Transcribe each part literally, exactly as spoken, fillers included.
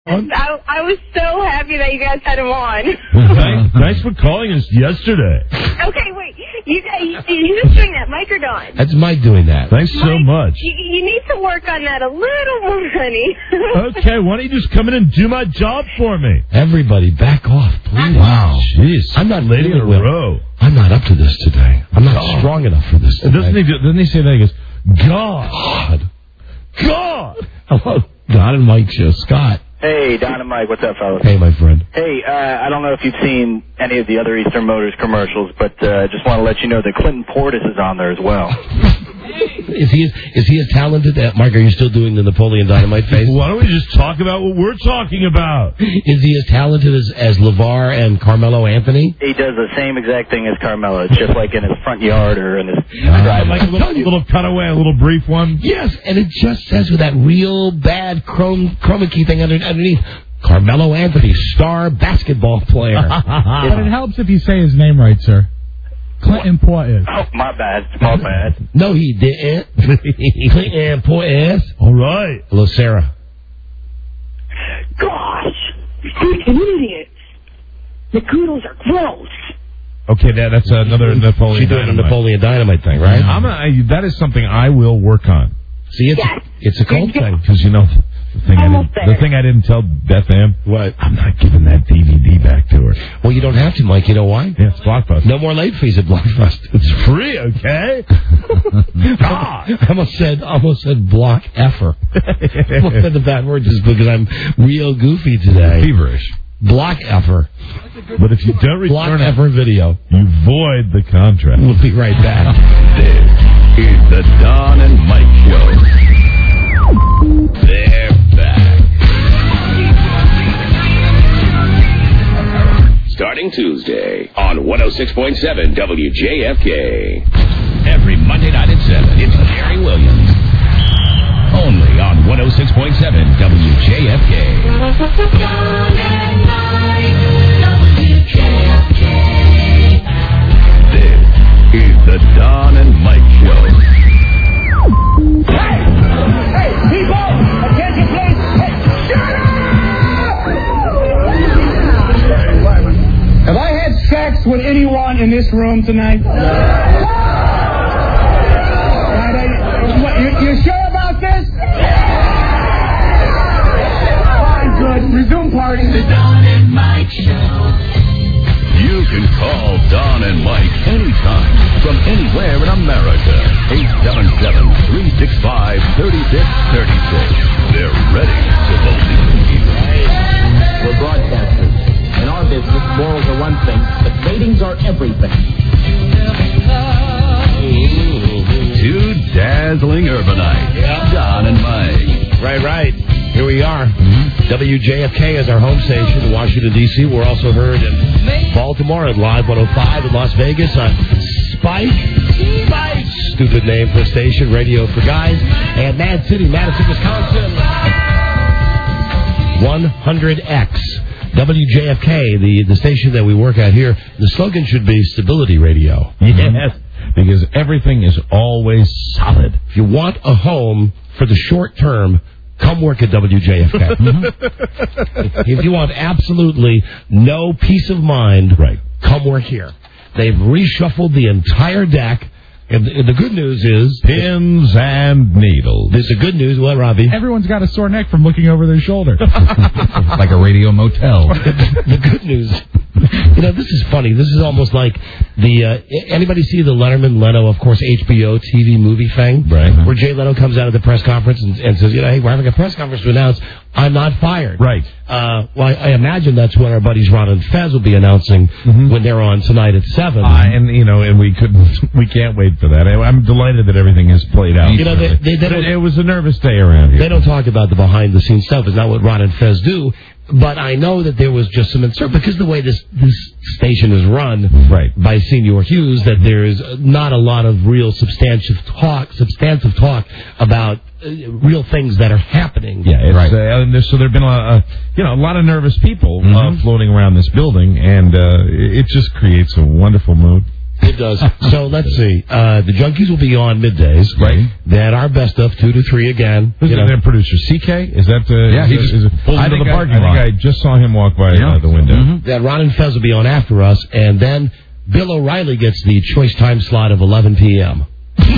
I, I was so happy that you guys had him on. Thanks, thanks for calling us yesterday. Okay, wait. You guys, you just doing that, Mike or Don? That's Mike doing that. Thanks Mike, so much. You, you need to work on that a little more, honey. Okay, why don't you just come in and do my job for me? Everybody, back off, please. Wow, jeez. I'm not lady in a well. row. I'm not up to this today. I'm not oh. strong enough for this today. Doesn't he, doesn't he say that? He goes, God. God. God. Hello, Don and Mike show. Scott. Hey, Don and Mike, what's up, fellas? Hey, my friend. Hey, uh, I don't know if you've seen any of the other Eastern Motors commercials, but I uh, just want to let you know that Clinton Portis is on there as well. Is he is he as talented? Uh, Mike, are you still doing the Napoleon Dynamite face? Why don't we just talk about what we're talking about? Is he as talented as, as LeVar and Carmelo Anthony? He does the same exact thing as Carmelo. It's just like in his front yard or in his uh, driveway. Like a little, little cutaway, a little brief one? Yes, and it just says with that real bad chrome, chroma key thing under, underneath, Carmelo Anthony, star basketball player. But it helps if you say his name right, sir. Clinton Portis. Oh, my bad. My bad. No, he didn't. Clinton Portis. All right. Hello, Sarah. Gosh, you're an idiot. The Goodles are gross. Okay, that, that's another Napoleon She's doing Dynamite. a Napoleon Dynamite thing, right? Yeah, I'm a, I, that is something I will work on. See, it's, yes. it's a cult thing. Because, you know, the thing, I didn't, the thing I didn't tell Beth Ann, what? I'm not giving that D V D back to her. Well, you don't have to, Mike. You know why? Yeah, it's Blockbuster. No more late fees at Blockbuster. It's free, okay? God. I almost said, almost said block effer. I almost said the bad word just because I'm real goofy today. Feverish. Block effer. But if you don't return block it, effer video, you void the contract. We'll be right back. This is the Don and Mike Show. They're back. Starting Tuesday on one oh six point seven W J F K. Every Monday night at seven, it's Gary Williams. Only on one oh six point seven W J F K. This is the Don and Mike Show. Hey! Hey, people! Attention, please! Hey, shut up! Have I had sex with anyone in this room tonight? What, you, you sure about this? Fine, good. Resume party. The Don and Mike Show. You can call Don and Mike anytime from anywhere in America. eight seven seven, three six five, three six three six. They're ready to believe you. We're broadcasters. In our business, morals are one thing, but ratings are everything. Two dazzling urbanites, yeah. Don and Mike. Right, right. Here we are. Mm-hmm. W J F K is our home station in Washington, D C We're also heard in Baltimore at Live one oh five in Las Vegas on Spike. Spike. Stupid name for a station, radio for guys. And Mad City, Madison, Wisconsin. one hundred X. W J F K, the, the station that we work at here, the slogan should be Stability Radio. Yes, because everything is always solid. If you want a home for the short term, come work at W J F K. Mm-hmm. If you want absolutely no peace of mind, right, come work here. They've reshuffled the entire deck. And the good news is... Pins and needles. There's the good news. What, Robbie? Everyone's got a sore neck from looking over their shoulder. Like a radio motel. the, the good news... You know, this is funny. This is almost like the... Uh, anybody see the Letterman, Leno, of course, H B O T V movie thing? Right. Where Jay Leno comes out at the press conference and, and says, you know, hey, we're having a press conference to announce I'm not fired. Right. Uh, well, I, I imagine that's what our buddies Ron and Fez will be announcing mm-hmm. when they're on tonight at seven. Uh, and, you know, and we couldn't... We can't wait for that. I, I'm delighted that everything has played out. You know, they, they, they it, it was a nervous day around here. They don't talk about the behind-the-scenes stuff. It's not what Ron and Fez do. But I know that there was just some uncertainty because the way this this station is run right. by Senior Hughes, that there is not a lot of real substantive talk, substantive talk about uh, real things that are happening. Yeah, it's, right. uh, and there's, so there've been a, uh, you know, a lot of nervous people mm-hmm. uh, floating around this building, and uh, it just creates a wonderful mood. It does. So let's see. Uh, the Junkies will be on middays. Right. Then our best of two to three again. Who's You know. their producer? C K? Is that the? Yeah, is he that- just is it, pulled I into think the I- parking I think lot. I just saw him walk by Yeah. uh, the window. Mm-hmm. Then Ron and Fez will be on after us, and then Bill O'Reilly gets the choice time slot of eleven p.m.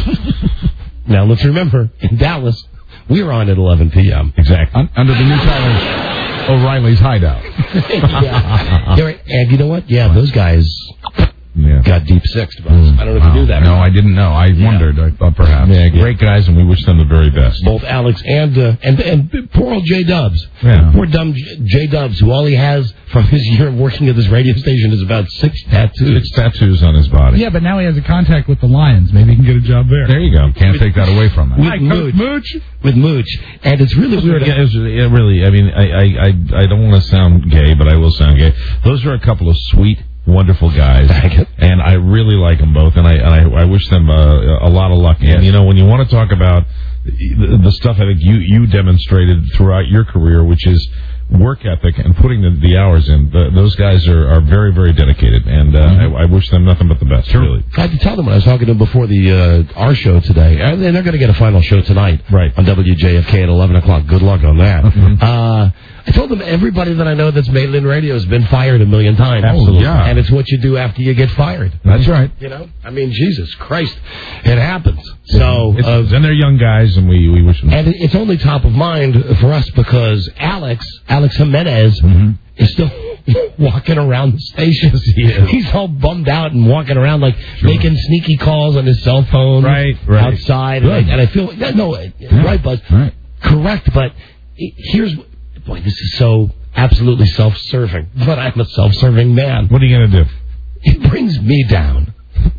Now let's remember, in Dallas, we're on at eleven p.m. Exactly. Un- under the new title, O'Reilly's Hideout. yeah. Yeah, right. And you know what? Yeah, those guys Yeah. got deep sixed about us. I don't know if Wow. you knew that. No, I didn't know. I wondered. I thought perhaps. Yeah, great guys, and we wish them the very best. Both Alex and uh, and and poor old J Dubs. Yeah. Poor dumb J J Dubs, who all he has from his year of working at this radio station is about six tattoos. Six tattoos on his body. Yeah, but now he has a contact with the Lions. Maybe he can get a job there. There you go. Can't take that away from him. With Mooch. Mooch. With Mooch. And it's really weird. Yeah, it's, it really, I mean, I, I, I, I don't want to sound gay, but I will sound gay. Those are a couple of sweet, wonderful guys, and I really like them both, and I, and I, I wish them uh, a lot of luck. And you know, when you want to talk about the, the stuff I think you, you demonstrated throughout your career, which is work ethic and putting the, the hours in, the, those guys are, are very, very dedicated, and uh, Mm-hmm. I, I wish them nothing but the best. Really, I had to tell them when I was talking to them before the uh, our show today, and they're going to get a final show tonight, right, on W J F K at eleven o'clock. Good luck on that. Mm-hmm. Uh, I told them everybody that I know that's made it in radio has been fired a million times. Absolutely. Yeah. And it's what you do after you get fired. That's right. You know, I mean, Jesus Christ, it happens. So, it's, uh, and they're young guys, and we, we wish them. and it's only top of mind for us because Alex, Alex Jimenez, Mm-hmm. is still walking around the station. he is. He's all bummed out and walking around like making sneaky calls on his cell phone, Right, right. outside. And I, and I feel yeah, no, right, Buzz, Right. correct. But it, here's boy, this is so absolutely self-serving. But I'm a self-serving man. What are you going to do? It brings me down.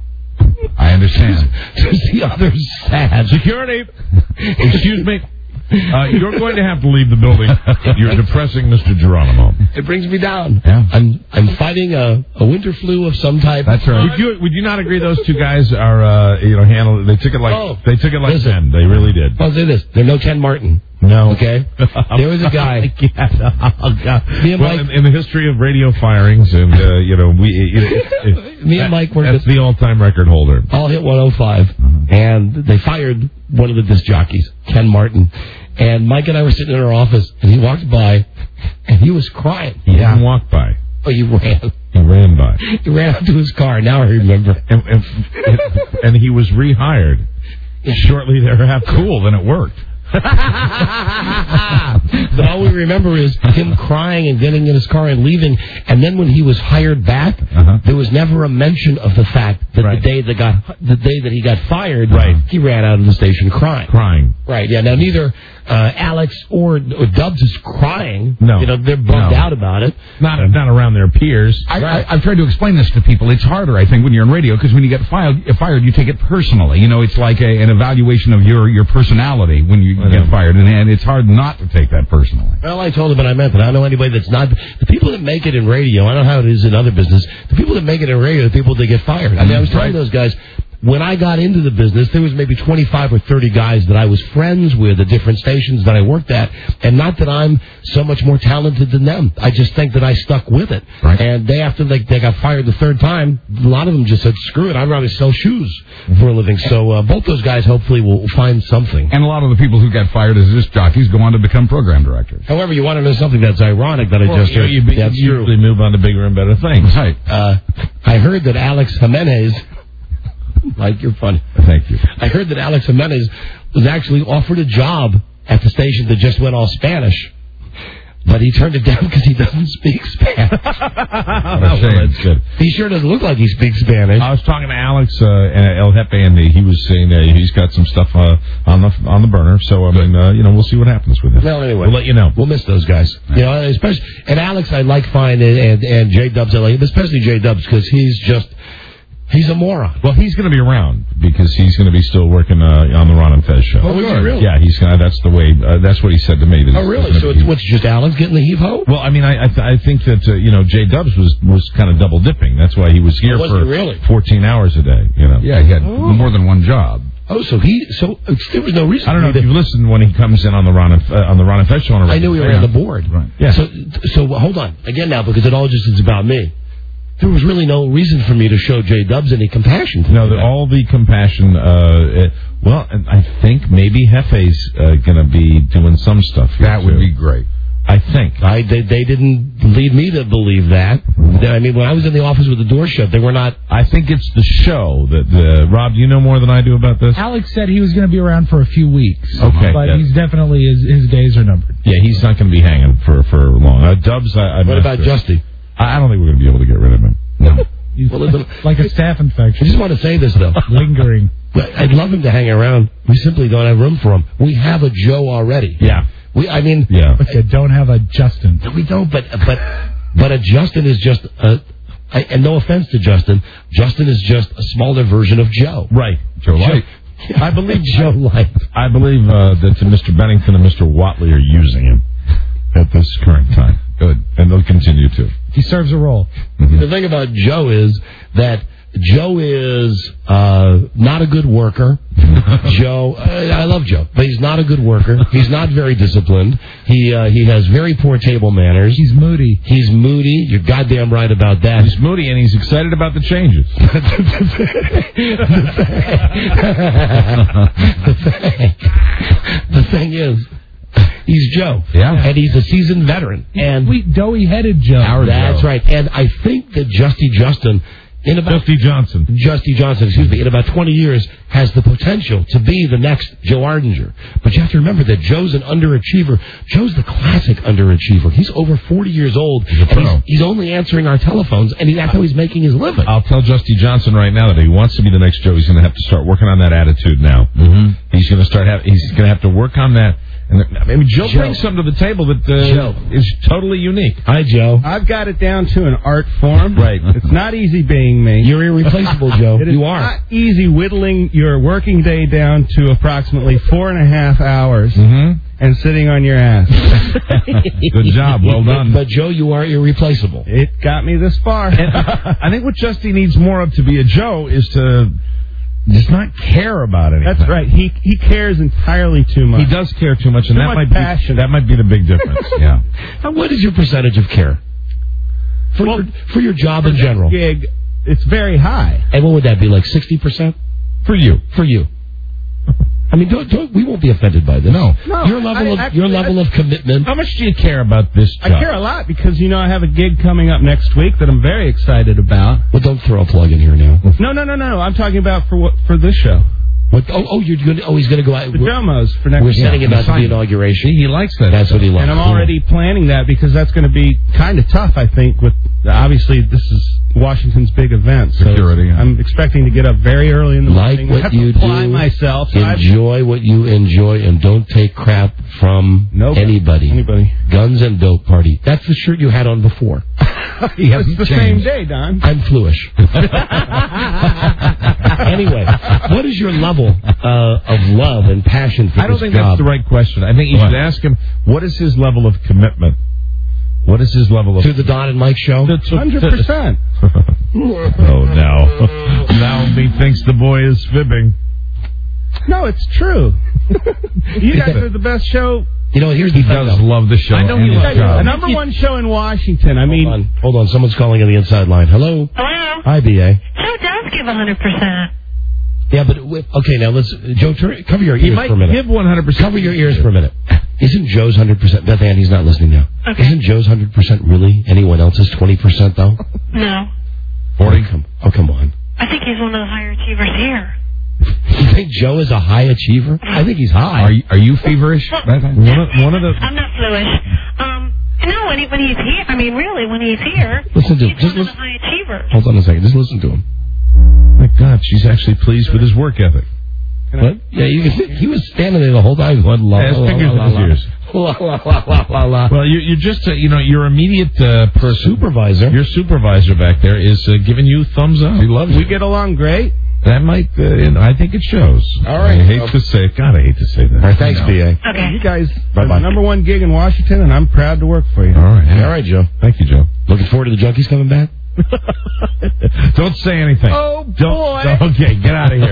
I understand. To see others sad. Security. Excuse me. Uh, you're going to have to leave the building. You're depressing Mister Geronimo. It brings me down. Yeah. I'm I'm fighting a, a winter flu of some type. That's right. Would you would you not agree those two guys are uh, you know handled? They took it like Oh, they took it like listen. men. They really did. I'll say this: they're no Ken Martin. No. Okay. There was a guy. Oh, God. Me and well, Mike- in, in the history of radio firings, and uh, you know, we you know, it, Me and Mike were that's the- the all-time record holder. All hit one oh five, and they fired one of the disc jockeys, Ken Martin. And Mike and I were sitting in our office, and he walked by, and he was crying. He didn't walk by. Oh, he ran. He ran by. He ran out to his car. Now I remember. And, and, and he was rehired shortly thereafter. Cool, then it worked. But all we remember is him crying and getting in his car and leaving. And then when he was hired back, Uh-huh. there was never a mention of the fact that Right. the day that got the day that he got fired, Right. he ran out of the station crying. Crying. Right. Yeah. Now neither uh, Alex or, or Dubs is crying. No. You know they're bummed No. out about it. Not not around their peers. I, I, I've tried to explain this to people. It's harder, I think, when you're in radio because when you get fired, fired, you take it personally. You know, it's like a, an evaluation of your, your personality when you I get know. fired, and, and it's hard not to take that personally. Well, I told him, and I meant that. I don't know anybody that's not. The people that make it in radio, I don't know how it is in other business. The people that make it in radio are the people that get fired. I mean, I was telling Right. those guys, when I got into the business, there was maybe twenty-five or thirty guys that I was friends with at different stations that I worked at. And not that I'm so much more talented than them. I just think that I stuck with it. Right. And they, after they, they got fired the third time, a lot of them just said, screw it, I'd rather sell shoes for a living. So uh, both those guys hopefully will find something. And a lot of the people who get fired as disc jockeys go on to become program directors. However, you want to know something that's ironic that I Well, just you, heard. you, That's you true. usually move on to bigger and better things. Right. Uh, I heard that Alex Jimenez, Mike, you're funny. Thank you. I heard that Alex Jimenez was actually offered a job at the station that just went all Spanish, but he turned it down because he doesn't speak Spanish. Well, that's good. He sure doesn't look like he speaks Spanish. I was talking to Alex uh, and El Jefe, and he was saying that he's got some stuff uh, on the on the burner. So I mean, uh, you know, we'll see what happens with it. Well, anyway, we'll let you know. We'll miss those guys. You know, especially and Alex, I like fine, and and, and J Dubs, I like, but especially J Dubs because he's just. He's a moron. Well, he's going to be around because he's going to be still working uh, on the Ron and Fez show. Oh, is he really? Yeah, he's gonna, that's the way. Uh, that's what he said to me. That Oh, he's really? gonna So be- it's what's just Alex getting the heave ho? Well, I mean, I I, th- I think that uh, you know J Dubs was was kind of double dipping. That's why he was here Oh, was for he really? fourteen hours a day. You know. Yeah, he had more than one job. Oh, so he so uh, there was no reason. I don't know for if me you've listened when he comes in on the Ron and, uh, on the Ron and Fez show. On a to- I knew he regular ran the basis. board. Right. Yeah. So so hold on again now because it all just is about me. there was really no reason for me to show J-Dubs any compassion. No, the, all the compassion. Uh, uh, well, and I think maybe Hefe's uh, going to be doing some stuff here, That would too. be great. I think. I they, they didn't lead me to believe that. I mean, when I was in the office with the door shut, they were not. I think it's the show that. Uh, Rob, do you know more than I do about this? Alex said he was going to be around for a few weeks. Okay, But yeah. he's definitely, his, his days are numbered. Yeah, he's not going to be hanging for, for long. Uh, Dubs, I, I'm What not about sure. Justy? I I don't think we're going to be able to get rid of him. No. He's Well, listen, like a staph I infection. just want to say this, though. Lingering. I'd love him to hang around. We simply don't have room for him. We have a Joe already. Yeah. We, I mean, Yeah. But you don't have a Justin. we don't. But but but a Justin is just a. I, and no offense to Justin, Justin is just a smaller version of Joe. Right. Joe Light. I believe Joe Light. I believe uh, that Mister Bennington and Mister Watley are using him at this current time. Good. And they'll continue to. He serves a role. Mm-hmm. The thing about Joe is that Joe is uh, not a good worker. Joe, I, I love Joe, but he's not a good worker. He's not very disciplined. He uh, he has very poor table manners. He's moody. He's moody. You're goddamn right about that. He's moody and he's excited about the changes. the, thing, the thing is, he's Joe. Yeah. And he's a seasoned veteran. And Sweet, doughy-headed Joe. Our that's Joe. right. And I think that Justy Justin, in about Justy Johnson. Justy Johnson, excuse me, in about twenty years, has the potential to be the next Joe Ardinger. But you have to remember that Joe's an underachiever. Joe's the classic underachiever. He's over forty years old. He's a pro. And he's, he's only answering our telephones, and he, that's how he's making his living. I'll tell Justy Johnson right now that if he wants to be the next Joe, he's going to have to start working on that attitude now. Mm-hmm. He's going to start. Have, he's going to have to work on that. And I mean, Joe, Joe. brings something to the table that uh, Joe. is totally unique. Hi, Joe. I've got it down to an art form. Right. It's not easy being me. You're irreplaceable, Joe. It is You are. not easy whittling your working day down to approximately four and a half hours Mm-hmm. and sitting on your ass. Good job. Well done. But, Joe, you are irreplaceable. It got me this far. I think what Justy needs more of to be a Joe is to just not care about anything. That's right. He he cares entirely too much. He does care too much, and Too that much might passion. be that might be the big difference. Yeah. Now, what is your percentage of care for, Well, your, for your job in general? Gig, it's very high. And what would that be, like sixty percent? For you. For you. I mean, don't, don't, we won't be offended by this. No. No, Your level I- of actually, your level I- of commitment. How much do you care about this I job? care a lot because, you know, I have a gig coming up next week that I'm very excited about. Well, don't throw a plug in here now. No, no, no, no, no. I'm talking about for what for this show. What, oh, oh, you're going. Oh, he's going to go out. The We're, Domos for next we're week. setting him out to the Assignment. inauguration. He likes that. That's what he loves. And I'm already planning that because that's going to be kind of tough, I think, with obviously this is Washington's big event. So Security, yeah. I'm expecting to get up very early in the Like morning. I what have you to apply do. myself. So I've- Enjoy what you enjoy, and don't take crap from Nobody. anybody. Anybody. Guns and Dope Party. That's the shirt you had on before. He It's hasn't the changed. same day, Don. I'm fluish. Anyway, what is your level uh, of love and passion for I don't this think job? that's the right question. I think you What? should ask him, what is his level of commitment? What is his level of... To the Don and Mike show? To- to- one hundred percent. Oh, now. Now he thinks the boy is fibbing. No, it's true. You guys are the best show. You know, here's the He thing, does though. love the show. I know and you his guys job. are the number one show in Washington. I Hold mean, on. Hold on. Someone's calling on the inside line. Hello? Hello? Hi, B A. Joe does give one hundred percent. Yeah, but, wi- okay, now let's, Joe, turn, cover your He ears might for a minute. give one hundred percent. Cover your ears for a minute. Isn't Joe's one hundred percent, Beth Ann, he's not listening now. Okay. Isn't Joe's one hundred percent really anyone else's twenty percent, though? No. forty? Oh, come, oh, come on. I think he's one of the higher achievers here. You think Joe is a high achiever? I think he's high. Are you, are you feverish? Well, Beth Ann? One of, one of the... I'm not fluish. Um, no, when, he, when he's here, I mean, really, when he's here, Listen to he's just one of the listen. high achievers. Hold on a second. Just listen to him. My God, she's actually pleased with his work ethic. What? Yeah, you can see, he was standing there the whole time going, la, Yeah, his la, fingers la, in his la, ears. la, la, la, la, la, la. Well, you, you're just, uh, you know, your immediate uh, person, Supervisor. your supervisor back there is uh, giving you thumbs up. He loves we you. get along great. That might, uh, you know, I think it shows. All right. I hate to say it. God, I hate to say that. All right, thanks, You know. B A. Okay. You guys Bye-bye. are the number one gig in Washington, and I'm proud to work for you. All right. yeah. All right, Joe. Thank you, Joe. Looking forward to the Junkies coming back? Don't say anything. Oh, Don't, boy. Okay, get out of here.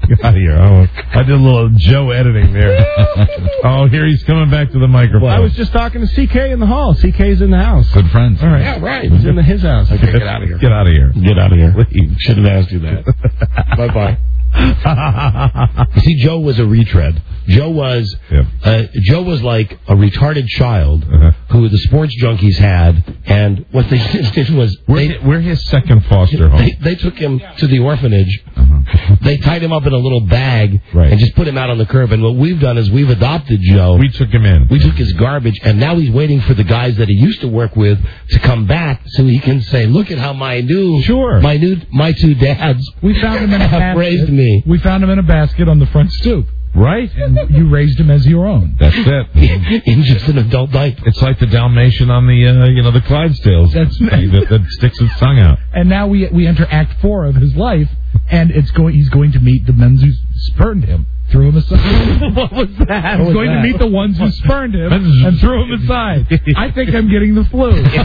Get out of here. Oh, I did a little Joe editing there. Oh, here he's coming back to the microphone. Well, I was just talking to C K in the hall. C K's in the house. Good friends. All right. Yeah, right. He's in the, his house. Okay, get out of here. Get out of here. Get out of here. Should have asked you that. Bye-bye. You see, Joe was a retread. Joe was Yep. uh, Joe was like a retarded child Uh-huh. who the sports junkies had, and what they did was We're, they, hi- we're his second foster home. they, they took him to the orphanage. Uh-huh. They tied him up in a little bag Right. and just put him out on the curb. And what we've done is we've adopted Joe. We took him in. We took his garbage, and now he's waiting for the guys that he used to work with to come back so he can say, "Look at how my new, Sure. my new, my two dads We found him in a have basket. raised me." We found him in a basket on the front stoop. Right? And you raised him as your own. That's it. In just an adult diaper. It's like the Dalmatian on the, uh, you know, the Clydesdales. That's thing that, that sticks its tongue out. And now we we enter Act Four of his life, and it's going. He's going to meet the men who spurned him, threw him aside. What was that? He's going to meet the ones who spurned him and threw him aside. I think I'm getting the flu. it,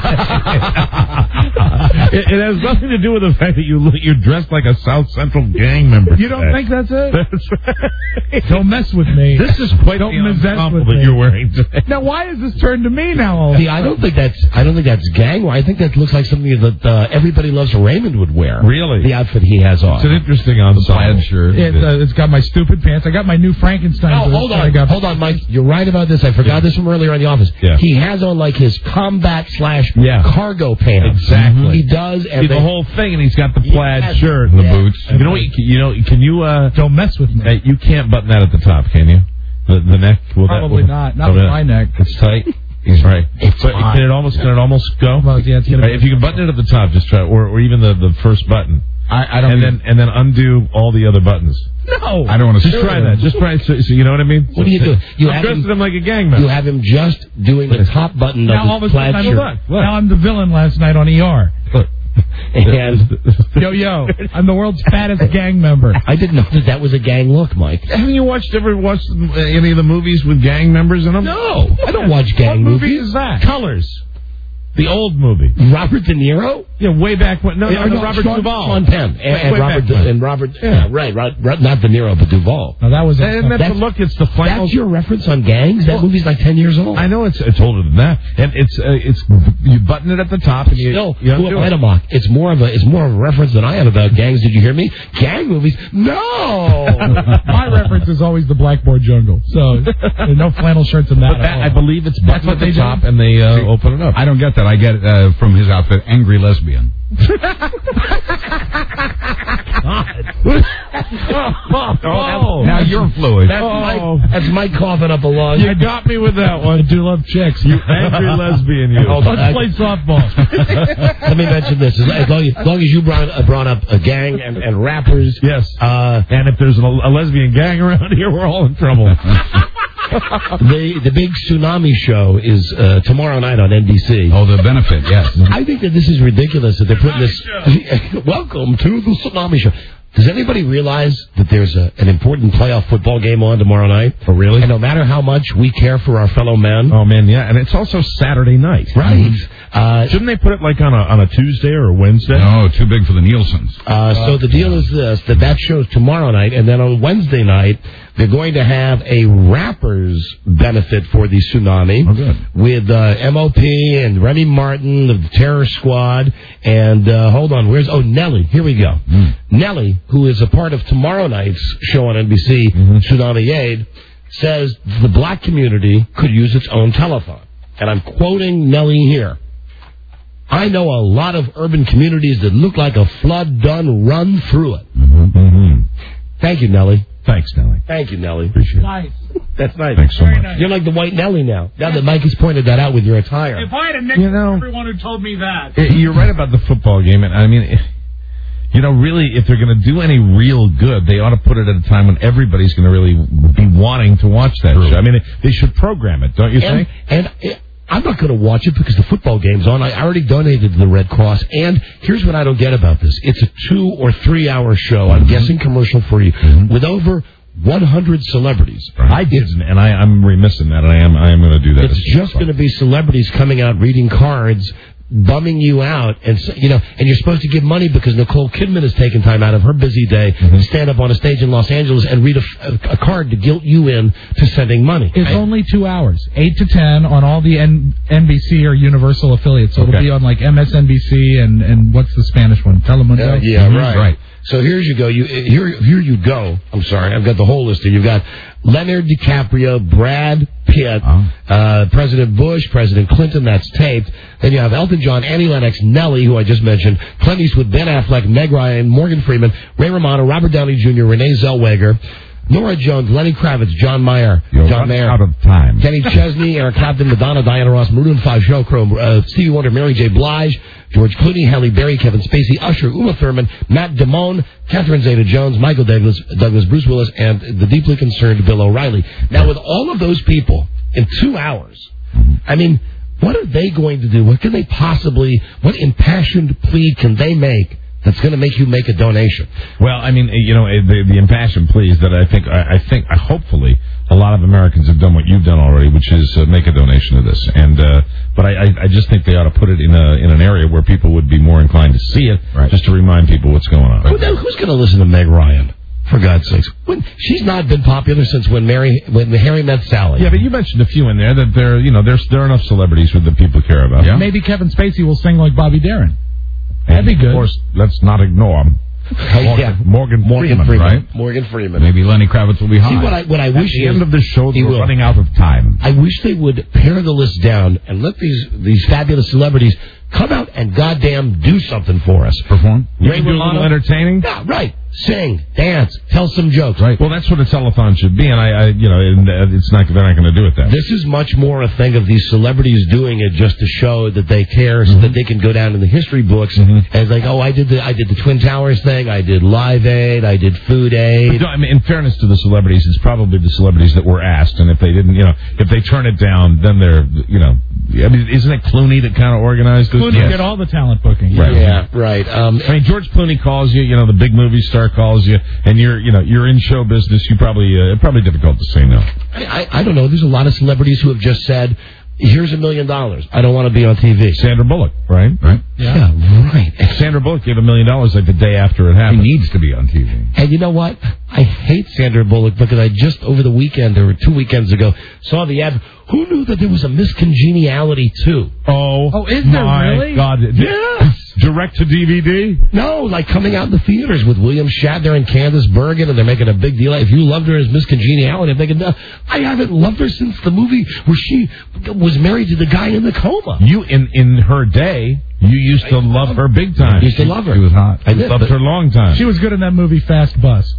it has nothing to do with the fact that you look, you're dressed like a South Central gang member. You don't today. think that's it? That's right. Don't mess with me. This is quite Don't the mess ensemble with that me. you're wearing today. Now, why is this turned to me now? all of a See, I don't think that's I don't think that's gang. I think that looks like something that uh, Everybody Loves Raymond would wear. Really? The outfit he has on. It's an interesting ensemble. Plaid shirt. It, uh, it's got my stupid pants. I got my new Frankenstein. Oh, boots hold that I on, got- hold on, Mike. You're right about this. I forgot this from earlier in the office. Yeah. He has on like his combat slash Yeah. cargo pants. Exactly. He does. And See, they, the whole thing, and he's got the plaid Yes. shirt and the Yeah. boots. You know what? You, can- you know? Can you? Uh, Don't mess with me. uh, you can't button that at the top, can you? The the neck. Will that- Probably will- not. Not will with that- my neck. It's tight. He's right. It's But fine. can it almost? Can it almost go? Well, yeah, it's gonna Right, be- if you can button it at the top, just try, or or even the, the first button, I, I don't. and even- then and then undo all the other buttons. No. I don't want to Just try that. Just try. So, so you know what I mean? What do you do? You I'm have dressing him- him like a gang member. You have him just doing the top button Now all of of his a sudden plaid I'm, shirt. look, now I'm the villain last night on E R. Look. And Yo, yo, I'm the world's fattest gang member. I didn't know that that was a gang look, Mike. Haven't you watched ever watched uh, any of the movies with gang members in them? No, I don't watch gang What movie movies. is that? Colors. The old movie. Robert De Niro? Yeah, way back when. No, Yeah, no, no no, Robert Sean, Duvall. Sean Penn. And, Way- and way Robert, back when. and Robert, Yeah. yeah, right, right, right, not De Niro, but Duvall. Now that was a, And that's, That's- the look. It's the flannel. That's your reference on gangs? That Well, movie's like ten years old. I know it's it's older than that, and it's uh, it's you button it at the top and you. No, you who undo am I it. to mock? It's more of a it's more of a reference than I have about gangs. Did you hear me? Gang movies? No. my reference is always the Blackboard Jungle. So there's no flannel shirts in that. But that, at I all. believe it's That's buttoned what at the they do? top, and they uh, open it up. I don't get that. I get it uh, from his outfit, angry lesbian. Oh, Now you're fluid. That's, Oh. Mike, that's Mike coughing up a lung. You got me with that one. I do love chicks. You angry lesbian, you. Hold on. Let's play softball. Let me mention this. As, as, long, as, as long as you brought, uh, brought up a gang and, and rappers. Yes. Uh, And if there's a, a lesbian gang around here, we're all in trouble. the the big tsunami show is uh, tomorrow night on N B C. Oh, the benefit, yes. I think that this is ridiculous that they're putting this. Welcome to the tsunami show. Does anybody realize that there's a, an important playoff football game on tomorrow night? Oh, really? And no matter how much we care for our fellow men, Oh man, yeah, and it's also Saturday night. right? Uh, Shouldn't they put it like on a on a Tuesday or a Wednesday? No, too big for the Nielsen's. Uh, so the deal is this, that that show's tomorrow night, and then on Wednesday night, they're going to have a rappers benefit for the tsunami Oh, good. with uh, M O P and Remy Martin of the Terror Squad, and uh, hold on, where's, oh, Nelly, here we go. Mm. Nelly, who is a part of tomorrow night's show on N B C, Mm-hmm. Tsunami Aid, says the black community could use its own telethon. And I'm quoting Nelly here. I know a lot of urban communities that look like a flood done run through it. Mm-hmm. Thank you, Nelly. Thanks, Nelly. Thank you, Nelly. Appreciate it. Nice. That's nice. Thanks so Very much. nice. You're like the white Nelly now. Now that Mike has pointed that out with your attire. If I had a nick You know- for everyone who told me that. Eh, You're right about the football game, and I mean, eh, you know, really, if they're going to do any real good, they ought to put it at a time when everybody's going to really be wanting to watch that show. I mean, they, they should program it, don't you And, think? and uh, I'm not going to watch it because the football game's on. I already donated to the Red Cross. And here's what I don't get about this. It's a two or three hour show. I'm guessing commercial free with over one hundred celebrities. I didn't, and I, I'm remiss in that, and I am I am going to do that. It's just going to be celebrities coming out reading cards bumming you out, and you know, and you're supposed to give money because Nicole Kidman has taken time out of her busy day mm-hmm. to stand up on a stage in Los Angeles and read a, a, a card to guilt you in to sending money. It's I, only two hours, eight to ten on all the N- NBC or Universal affiliates. So okay. it'll be on like M S N B C and, and what's the Spanish one? Telemundo. Uh, yeah, mm-hmm. right. Right. So here's you go. You here here you go. I'm sorry, I've got the whole list here. You've got Leonardo DiCaprio, Brad Pitt, oh. uh, President Bush, President Clinton. That's taped. Then you have Elton John, Annie Lennox, Nelly, who I just mentioned, Clint Eastwood, Ben Affleck, Meg Ryan, Morgan Freeman, Ray Romano, Robert Downey Junior, Renee Zellweger, Nora Jones, Lenny Kravitz, John Mayer, You're John Mayer, out of time. Kenny Chesney, Eric Clapton, Madonna, Diana Ross, Maroon five, Sheryl Crow, uh, Stevie Wonder, Mary J. Blige, George Clooney, Halle Berry, Kevin Spacey, Usher, Uma Thurman, Matt Damone, Catherine Zeta-Jones, Michael Douglas, Douglas, Bruce Willis, and the deeply concerned Bill O'Reilly. Now, with all of those people in two hours, I mean, what are they going to do? What can they possibly, what impassioned plea can they make that's going to make you make a donation? Well, I mean, you know, the, the impassioned pleas that I think, I, I think, I hopefully, a lot of Americans have done what you've done already, which is uh, make a donation to this. And uh, but I, I, I just think they ought to put it in a in an area where people would be more inclined to see it, right. just to remind people what's going on. Who, who's going to listen to Meg Ryan? For God's sakes, when, she's not been popular since when Mary, when Harry met Sally. Yeah, but you mentioned a few in there that there, you know, there's there are enough celebrities that people care about. Yeah. Maybe Kevin Spacey will sing like Bobby Darin. That'd be good. Of course, let's not ignore him. Morgan, yeah. Morgan, Morgan Freeman, Freeman, right? Morgan Freeman. Maybe Lenny Kravitz will be high. See, what I, what I At wish the is, end of the show, we're will. running out of time. I wish they would pare the list down and let these these fabulous celebrities come out and goddamn do something for us. Perform? You can do a little entertaining? Yeah, right. Sing, dance, tell some jokes. Right. Well, that's what a telethon should be, and I, I you know, and it's not. They're not going to do it that. This is much more a thing of these celebrities doing it just to show that they care, so mm-hmm. that they can go down in the history books mm-hmm. as like, oh, I did the I did the Twin Towers thing, I did Live Aid, I did Food Aid. But, I mean, in fairness to the celebrities, it's probably the celebrities that were asked, and if they didn't, you know, if they turn it down, then they're, you know, I mean, isn't it Clooney that kind of organized this? Clooney yes. did all the talent booking. Right. Yeah, right. Um, I mean, George Clooney calls you, you know, the big movie star calls you, and you're, you know, you're in show business. You probably, uh, probably difficult to say no. I, I, I don't know. There's a lot of celebrities who have just said, "Here's a million dollars. I don't want to be on T V." Sandra Bullock, right? Right. Yeah, yeah right. And Sandra Bullock gave a million dollars like the day after it happened. He needs to be on T V. And you know what? I hate Sandra Bullock because I just over the weekend or two weekends ago saw the ad. Who knew that there was a Miss Congeniality too? Oh, oh, is there my really? God! Yes. Direct to D V D? No, like coming out in the theaters with William Shatner and Candice Bergen, and they're making a big deal. If you loved her as Miss Congeniality, I'm thinking, no, I haven't loved her since the movie where she was married to the guy in the coma. You, in, in her day, you used to I love, love her big time. I used to love her. She was hot. I did, loved her long time. She was good in that movie Fast Bus.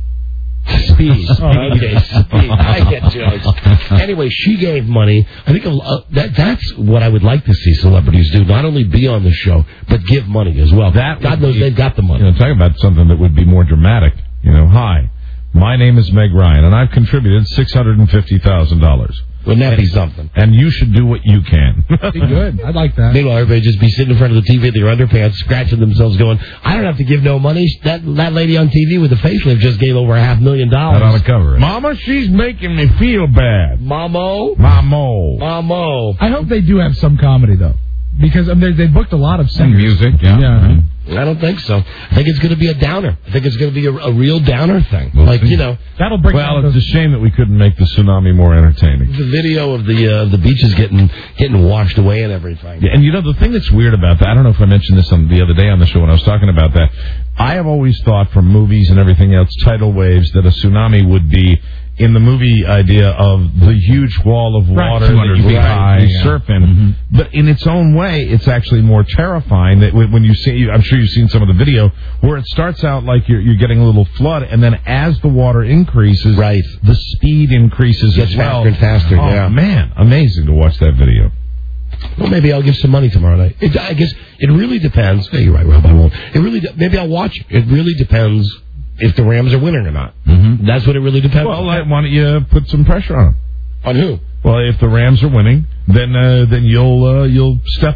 Speed. Oh, okay, speed. I get jokes. Anyway, she gave money. I think uh, that that's what I would like to see celebrities do. Not only be on the show, but give money as well. That God knows be, they've got the money. You know, talk about something that would be more dramatic. You know, hi, my name is Meg Ryan, and I've contributed six hundred and fifty thousand dollars. Wouldn't that be something? And you should do what you can. Be good. I'd like that. Meanwhile, everybody just be sitting in front of the T V with their underpants, scratching themselves, going, I don't have to give no money. That that lady on T V with the facelift just gave over a half million dollars. That ought to cover it. Mama, she's making me feel bad. Mamo? Mamo. Mamo. I hope they do have some comedy, though. Because I mean, they, they booked a lot of singers. Music, yeah. yeah. Right. I don't think so. I think it's going to be a downer. I think it's going to be a, a real downer thing. We'll like, see. you know. That'll bring Well, it's a shame that we couldn't make the tsunami more entertaining. The video of the uh, the beaches getting getting washed away and everything. Yeah, and you know, the thing that's weird about that, I don't know if I mentioned this on the other day on the show when I was talking about that, I have always thought from movies and everything else, tidal waves, that a tsunami would be in the movie idea of the huge wall of water right, that you feet right, high, you yeah. surf in. Mm-hmm. But in its own way, it's actually more terrifying that when you see, I'm sure you've seen some of the video, where it starts out like you're, you're getting a little flood, and then as the water increases, right. the speed increases Gets as well. faster and faster, oh, yeah. man, amazing to watch that video. Well, maybe I'll give some money tomorrow night. It, I guess it really depends. Hey, you're right, Rob, I won't. It really, de- maybe I'll watch it. It really depends if the Rams are winning or not. Mm-hmm. That's what it really depends well, on. Well, why don't you put some pressure on them? On who? Well, if the Rams are winning, then uh, then you'll uh, you'll step up.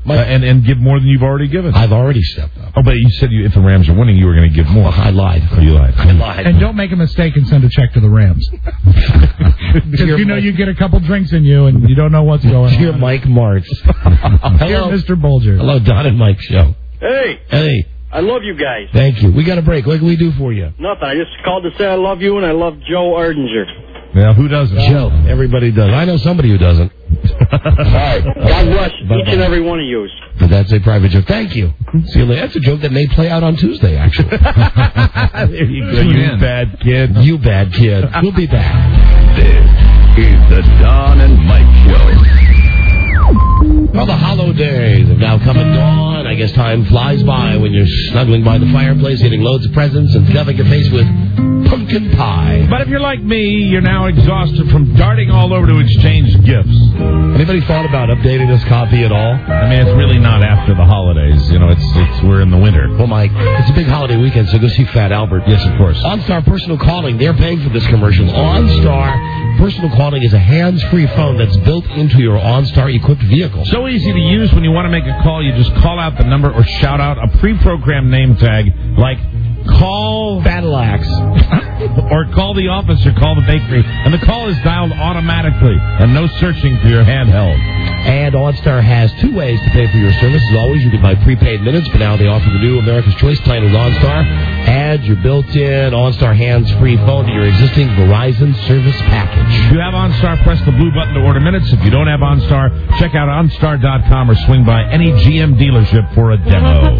uh, and and give more than you've already given. I've already stepped up. Oh, but you said you, if the Rams are winning, you were going to give more. I lied. Oh, you lied. I lied. And don't make a mistake and send a check to the Rams. Because you know you get a couple drinks in you and you don't know what's going Dear on. Mike Martz. Dear Mister Bolger. Hello, Don and Mike show. Hey. Hey. I love you guys. Thank you. We got a break. What can we do for you? Nothing. I just called to say I love you and I love Joe Ardinger. Yeah, who doesn't? Joe. Everybody does. I know somebody who doesn't. All right. God bless each and every one of you. But that's a private joke. Thank you. See you later. That's a joke that may play out on Tuesday, actually. There you go. You bad kid. You bad kid. We'll be back. This is the Don and Mike Show. Well, the holidays have now come and gone. I guess time flies by when you're snuggling by the fireplace, eating loads of presents, and stuffing your face with pumpkin pie. But if you're like me, you're now exhausted from darting all over to exchange gifts. Anybody thought about updating this copy at all? I mean, it's really not after the holidays. You know, it's it's we're in the winter. Well, Mike, it's a big holiday weekend, so go see Fat Albert. Yes, of course. OnStar Personal Calling, they're paying for this commercial. OnStar Personal Calling is a hands-free phone that's built into your OnStar-equipped vehicle. So easy to use. When you want to make a call, you just call out the number or shout out a pre-programmed name tag like call Battle Axe or call the office or call the bakery, and the call is dialed automatically and no searching for your handheld. And OnStar has two ways to pay for your service. As always, you can buy prepaid minutes, but now they offer the new America's Choice plan with OnStar. Add your built-in OnStar hands-free phone to your existing Verizon service package. If you have OnStar, press the blue button to order minutes. If you don't have OnStar, check out OnStar dot com or swing by any G M dealership for a demo.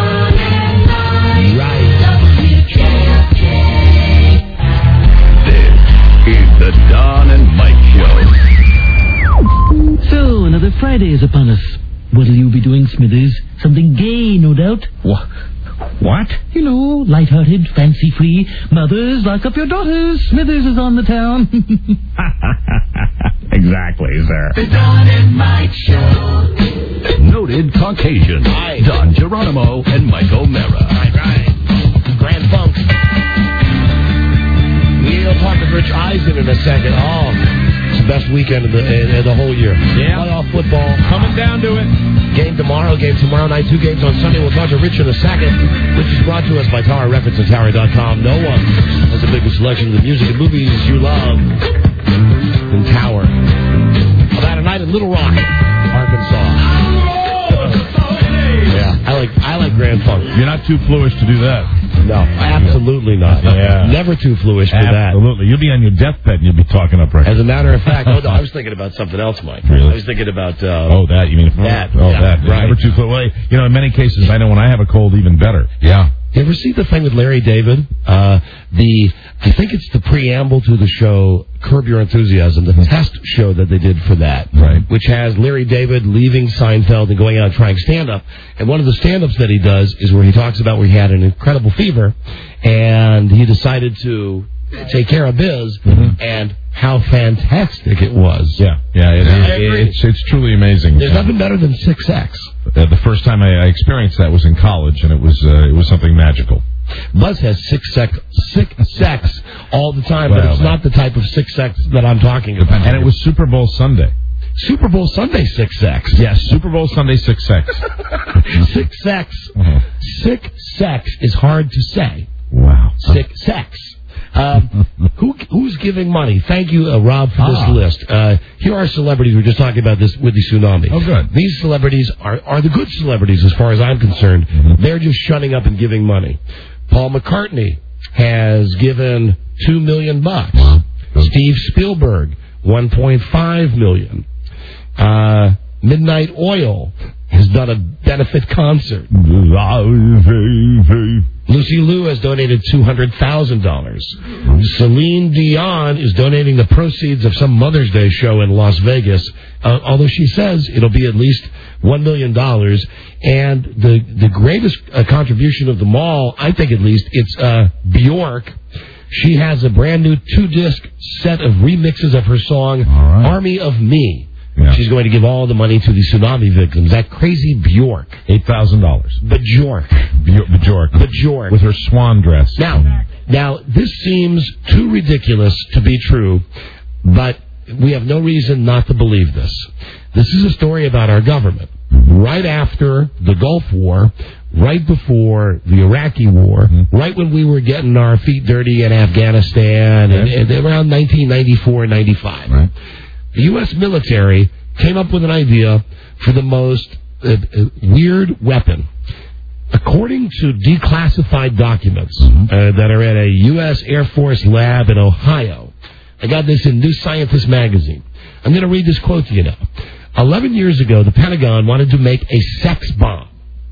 Right. This is the Don and Mike Show. So, another Friday is upon us. What'll you be doing, Smithers? Something gay, no doubt. What? What? You know, light-hearted, fancy-free. Mothers, lock up your daughters. Smithers is on the town. Exactly, sir. The Don and Mike Show. Noted Caucasian. Hi. Don Geronimo and Mike O'Mara. Right, right. Grand Funk. We'll talk to Rich Eisen in a second. Oh, it's the best weekend of the, uh, of the whole year. Yeah. Playoff football. Coming down to it. Game tomorrow, game tomorrow night, two games on Sunday. We'll talk to Rich in a second. Rich is brought to us by Tower Records and Tower dot com. No one has a bigger selection of the music and movies you love than Tower. About a night in Little Rock, Arkansas. Yeah, I like I like Grand Funk. You're not too foolish to do that. No, absolutely not. Yeah. Never too foolish for that. Absolutely. You'll be on your deathbed and you'll be talking up right. As a matter of fact, oh, no, I was thinking about something else, Mike. Really? I was thinking about... Uh, oh, that. You mean... That. Oh, yeah, that. Right. Never too foolish. Well, you know, in many cases, I know when I have a cold, even better. Yeah. You ever see the thing with Larry David? Uh, the I think it's the preamble to the show Curb Your Enthusiasm, the test show that they did for that, right? Which has Larry David leaving Seinfeld and going out and trying stand-up. And one of the stand-ups that he does is where he talks about where he had an incredible fever, and he decided to take care of Biz, mm-hmm. and how fantastic it was. Yeah, yeah, it, it, it, it's it's truly amazing. There's nothing better than six X. Uh, the first time I, I experienced that was in college, and it was uh, it was something magical. Buzz has six sex, six sex all the time, well, but it's man. not the type of six sex that I'm talking about. And it was Super Bowl Sunday. Super Bowl Sunday six sex. Yes, Super Bowl Sunday six sex. Six sex. Uh-huh. Six sex is hard to say. Wow. Six sex. Um, who who's giving money? Thank you, uh, Rob, for this ah. list. Uh, here are celebrities. We were just talking about this with the tsunami. Oh, good. These celebrities are, are the good celebrities as far as I'm concerned. Mm-hmm. They're just shutting up and giving money. Paul McCartney has given two million bucks. Wow. Steve Spielberg, one point five million. Uh, Midnight Oil has done a benefit concert. Lucy Liu has donated two hundred thousand dollars. Celine Dion is donating the proceeds of some Mother's Day show in Las Vegas, uh, although she says it'll be at least one million dollars. And the, the greatest uh, contribution of them all, I think at least, it's uh, Bjork. She has a brand new two-disc set of remixes of her song, right. Army of Me. Yeah. She's going to give all the money to the tsunami victims. That crazy Bjork. eight thousand dollars. Bjork. Bjork. Bjork. With her swan dress. Now, now, this seems too ridiculous to be true, but we have no reason not to believe this. This is a story about our government. right after the Gulf War, right before the Iraqi War, mm-hmm. right when we were getting our feet dirty in Afghanistan, and, and around nineteen ninety-four, ninety-five. Right. The U S military came up with an idea for the most uh, uh, weird weapon. According to declassified documents mm-hmm. uh, that are at a U S Air Force lab in Ohio, I got this in New Scientist magazine. I'm going to read this quote to you now. Eleven years ago, the Pentagon wanted to make a sex bomb.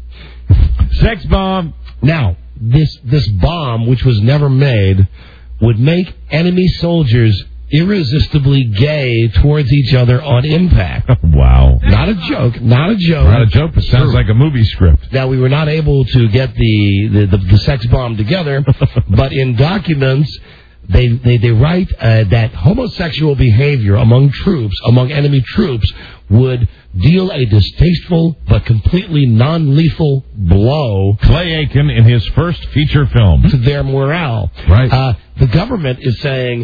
Sex bomb. Now, this this bomb, which was never made, would make enemy soldiers irresistibly gay towards each other on impact. Wow. Not a joke. Not a joke. Not a joke, but sounds like a movie script. Now, we were not able to get the, the, the, the sex bomb together, but in documents, they, they, they write uh, that homosexual behavior among troops, among enemy troops, would deal a distasteful but completely non-lethal blow. Clay Aiken in his first feature film. To their morale. Right. Uh, the government is saying,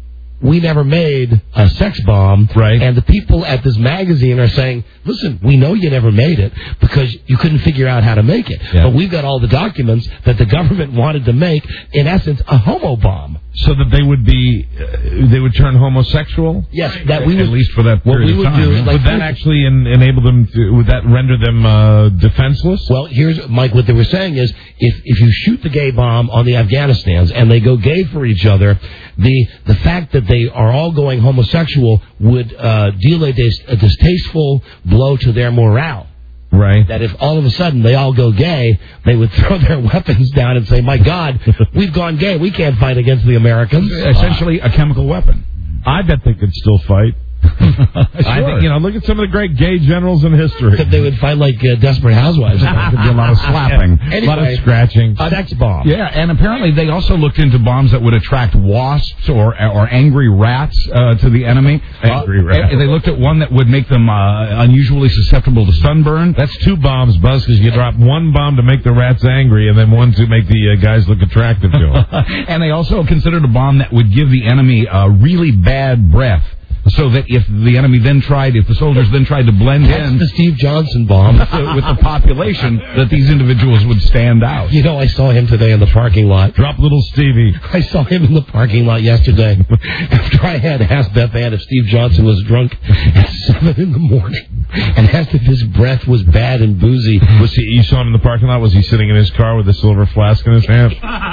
we never made a sex bomb. Right. And the people at this magazine are saying, listen, we know you never made it because you couldn't figure out how to make it. Yeah. But we've got all the documents that the government wanted to make, in essence, a homo bomb. So that they would be, uh, they would turn homosexual? Yes, that we would. At least for that period what we of would time. Do is like, would that actually en- enable them to, would that render them uh, defenseless? Well, here's, Mike, what they were saying is, if, if you shoot the gay bomb on the Afghanistans and they go gay for each other, the, the fact that they are all going homosexual would uh, deal a, dis- a distasteful blow to their morale. Right. That if all of a sudden they all go gay, they would throw their weapons down and say, my God, we've gone gay. We can't fight against the Americans. Essentially a chemical weapon. I bet they could still fight. Sure. I think, you know, look at some of the great gay generals in history. Except they would fight like uh, Desperate Housewives. There could be a lot of slapping. Anyway, a lot of scratching. A sex bomb. Yeah, and apparently they also looked into bombs that would attract wasps or or angry rats uh, to the enemy. Angry uh, rats. They looked at one that would make them uh, unusually susceptible to sunburn. That's two bombs, Buzz, because you drop one bomb to make the rats angry and then one to make the uh, guys look attractive to them. And they also considered a bomb that would give the enemy uh, really bad breath. So that if the enemy then tried, if the soldiers then tried to blend That's in the Steve Johnson bomb with the population, that these individuals would stand out. You know, I saw him today in the parking lot. Drop little Stevie. I saw him in the parking lot yesterday after I had asked Beth Ann if Steve Johnson was drunk at seven in the morning and asked if his breath was bad and boozy. Was he? You saw him in the parking lot? Was he sitting in his car with a silver flask in his hand?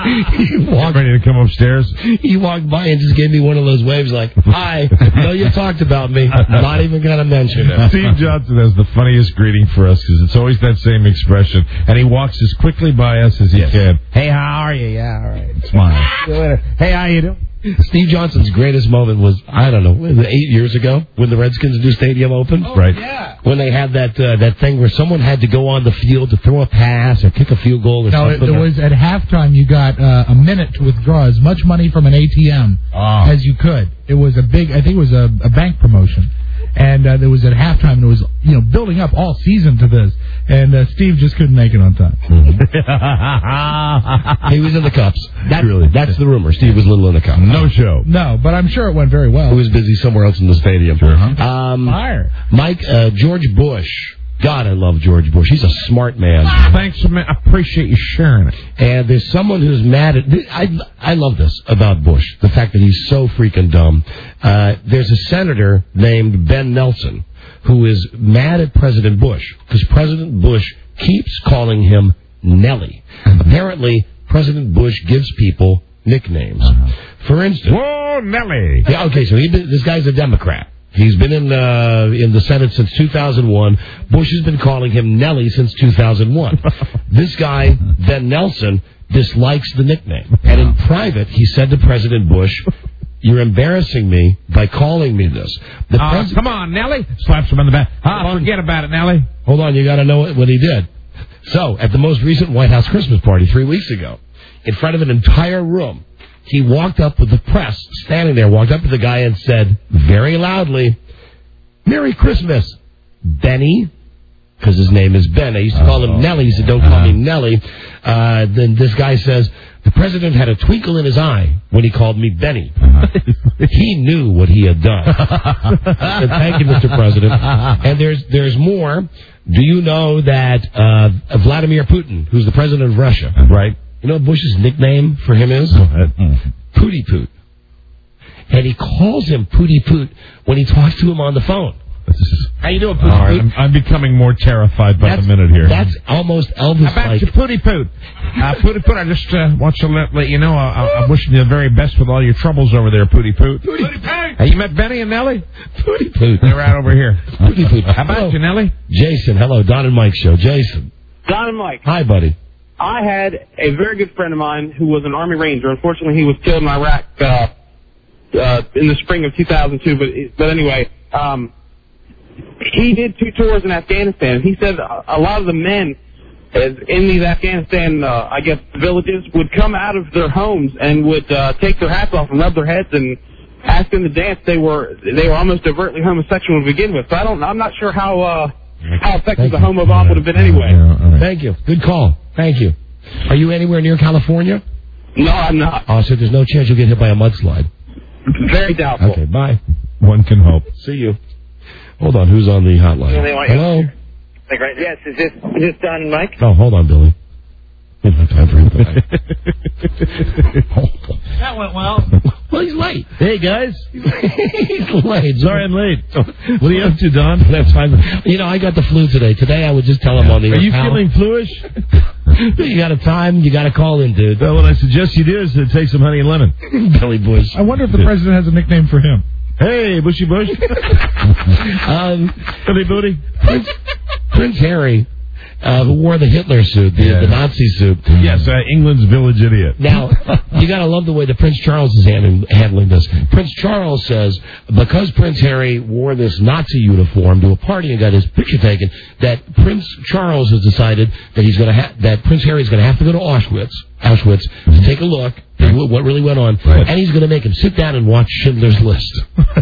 He walked ready to come upstairs. He walked by and just gave me one of those waves, like, "Hi, no, you talked about me. Not even gonna mention it." Steve Johnson has the funniest greeting for us because it's always that same expression, and he walks as quickly by us as he yes. can. Hey, how are you? Yeah, all right. Smile. See you later. Hey, how you doing? Steve Johnson's greatest moment was, I don't know, was it eight years ago when the Redskins' new stadium opened? Oh, right. Yeah. When they had that uh, that thing where someone had to go on the field to throw a pass or kick a field goal or no, something. No, it, it was at halftime you got uh, a minute to withdraw as much money from an A T M oh. as you could. It was a big, I think it was a, a bank promotion. And uh, there was at halftime, and it was, you know, building up all season to this. And uh, Steve just couldn't make it on time. He was in the cups. That, really? That's the rumor. Steve was a little in the cups. No show. No, but I'm sure it went very well. He was busy somewhere else in the stadium. Sure, huh? Um, Fire. Mike, uh, George Bush. God, I love George Bush. He's a smart man. Thanks, man. I appreciate you sharing it. And there's someone who's mad at... I, I love this about Bush, the fact that he's so freaking dumb. Uh, there's a senator named Ben Nelson who is mad at President Bush because President Bush keeps calling him Nelly. Apparently, President Bush gives people nicknames. Uh-huh. For instance... Whoa, Nelly! Yeah, okay, so he, this guy's a Democrat. He's been in uh, in the Senate since two thousand one. Bush has been calling him Nelly since two thousand one. This guy, Ben Nelson, dislikes the nickname. And in private, he said to President Bush, "You're embarrassing me by calling me this." The uh, pres- come on, Nelly. Slaps him on the back. Ah, forget about it, Nelly. Hold on, you got to know what, what he did. So, at the most recent White House Christmas party three weeks ago, in front of an entire room, he walked up with the press, standing there, walked up to the guy and said, very loudly, "Merry Christmas, Benny." because his name is Ben. I used to call him Nelly. He said, don't call me Nelly. Uh, then this guy says, the president had a twinkle in his eye when he called me Benny. He knew what he had done. I said, thank you, Mister President. And there's there's more. Do you know that uh, Vladimir Putin, who's the president of Russia, right? You know what Bush's nickname for him is? Pooty Poot. And he calls him Pooty Poot when he talks to him on the phone. How you doing, Pooty All right, Poot? I'm, I'm becoming more terrified by That's- the minute here. That's almost Elvis-like. How about you, Pooty Poot? Uh, Pooty Poot, I just uh, want to let, let you know I, I- I'm wishing you the very best with all your troubles over there, Pooty Poot. Pooty Poot. Hey, you met Benny and Nellie? Pooty Poot. They're right over here. Pooty Poot. How about you, Nellie? Jason, hello, Don and Mike show. Jason. Don and Mike. Hi, buddy. I had a very good friend of mine who was an Army Ranger. Unfortunately, he was killed in Iraq uh, uh, in the spring of two thousand two. But but anyway, um, he did two tours in Afghanistan. He said a, a lot of the men as in these Afghanistan, uh, I guess, villages would come out of their homes and would uh, take their hats off and rub their heads and ask them to dance. They were they were almost overtly homosexual to begin with. So I don't I'm not sure how uh, how effective Thank the you. homo bomb would have been anyway. Thank you. Good call. Thank you. Are you anywhere near California? No, I'm not. Oh, so there's no chance you'll get hit by a mudslide. Very doubtful. Okay, bye. One can hope. See you. Hold on, who's on the hotline? Hello? Yes, is this, is this Don and Mike? Oh, hold on, Billy. We don't have time for anything. That went well. Well, he's late. Hey, guys. He's late. Sorry I'm late. What are you up to, Don? That's fine. You know, I got the flu today. Today I would just tell him on the Are you pal, feeling fluish? You got a time, you got to call in, dude. Well, what I suggest you do is to take some honey and lemon. Billy Bush. I wonder if the president has a nickname for him. Hey, Bushy Bush. um, Billy Booty. Prince, Prince Harry, uh, who wore the Hitler suit, the, Yeah. the Nazi suit. Yes, uh, England's village idiot. Now, you got to love the way that Prince Charles is handling, handling this. Prince Charles says because Prince Harry wore this Nazi uniform to a party and got his picture taken, that Prince Charles has decided that he's going to ha- that Prince Harry is going to have to go to Auschwitz, Auschwitz, to take a look at what really went on, Right. and he's going to make him sit down and watch Schindler's List.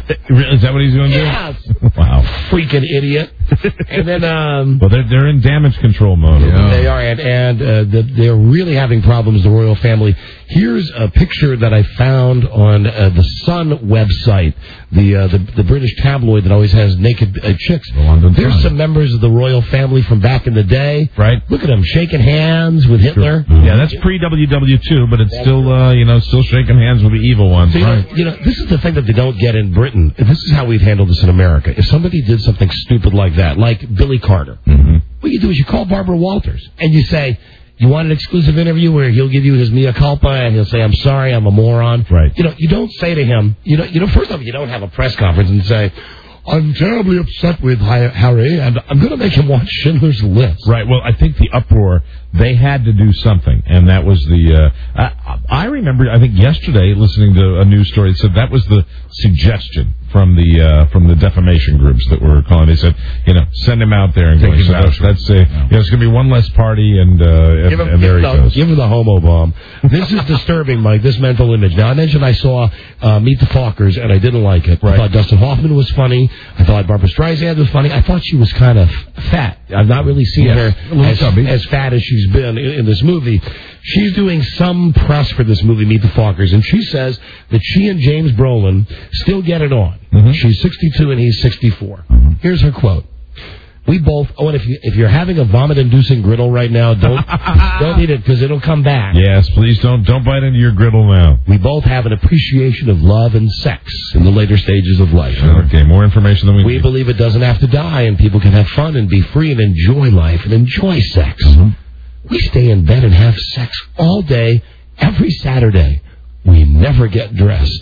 Is that what he's going to Yes. do? Wow. Freaking idiot. And then, um... Well, they're, they're in damage control mode. They are, and, and uh, the, they're really having problems, the royal family. Here's a picture that I found on uh, the Sun website, the, uh, the the British tabloid that always has naked uh, chicks. The London There's Sun. some members of the royal family from back in the day. Right. Look at them shaking hands with Hitler. Yeah, that's pre-W W two, but it's still, uh, you know, still shaking hands with the evil ones. So, you, Right. know, you know, this is the thing that they don't get in Britain. This is how we've handled this in America. If somebody did something stupid like that, like Billy Carter, Mm-hmm. what you do is you call Barbara Walters and you say, you want an exclusive interview where he'll give you his mea culpa and he'll say, I'm sorry, I'm a moron. Right. You know, you don't say to him, you know, you know, first off, you don't have a press conference and say, I'm terribly upset with Harry, and I'm going to make him watch Schindler's List. Right. Well, I think the uproar, they had to do something, and that was the. Uh, I, I remember, I think yesterday, listening to a news story that said that was the suggestion from the uh, from the defamation groups that were calling. They said, you know, send him out there and Take go. him So out. that's, that's uh, you know, it's going to be one less party, and uh, and, Give him, and give, there he the, goes. give him the homo bomb. This is disturbing, Mike, this mental image. Now, I mentioned I saw uh, Meet the Fockers, and I didn't like it. Right. I thought Dustin Hoffman was funny. I thought Barbara Streisand was funny. I thought she was kind of fat. I've not really seen Yes, her a little as, chubby. as fat as she's been in, in this movie. She's doing some press for this movie, Meet the Fockers, and she says that she and James Brolin still get it on. Mm-hmm. She's sixty-two and he's sixty-four. Here's her quote. We both, oh, and if, you, if you're having a vomit-inducing griddle right now, don't don't eat it because it'll come back. Yes, please don't don't bite into your griddle now. We both have an appreciation of love and sex in the later stages of life. Okay, more information than we We need. believe it doesn't have to die, and people can have fun and be free and enjoy life and enjoy sex. Mm-hmm. We stay in bed and have sex all day, every Saturday. We never get dressed.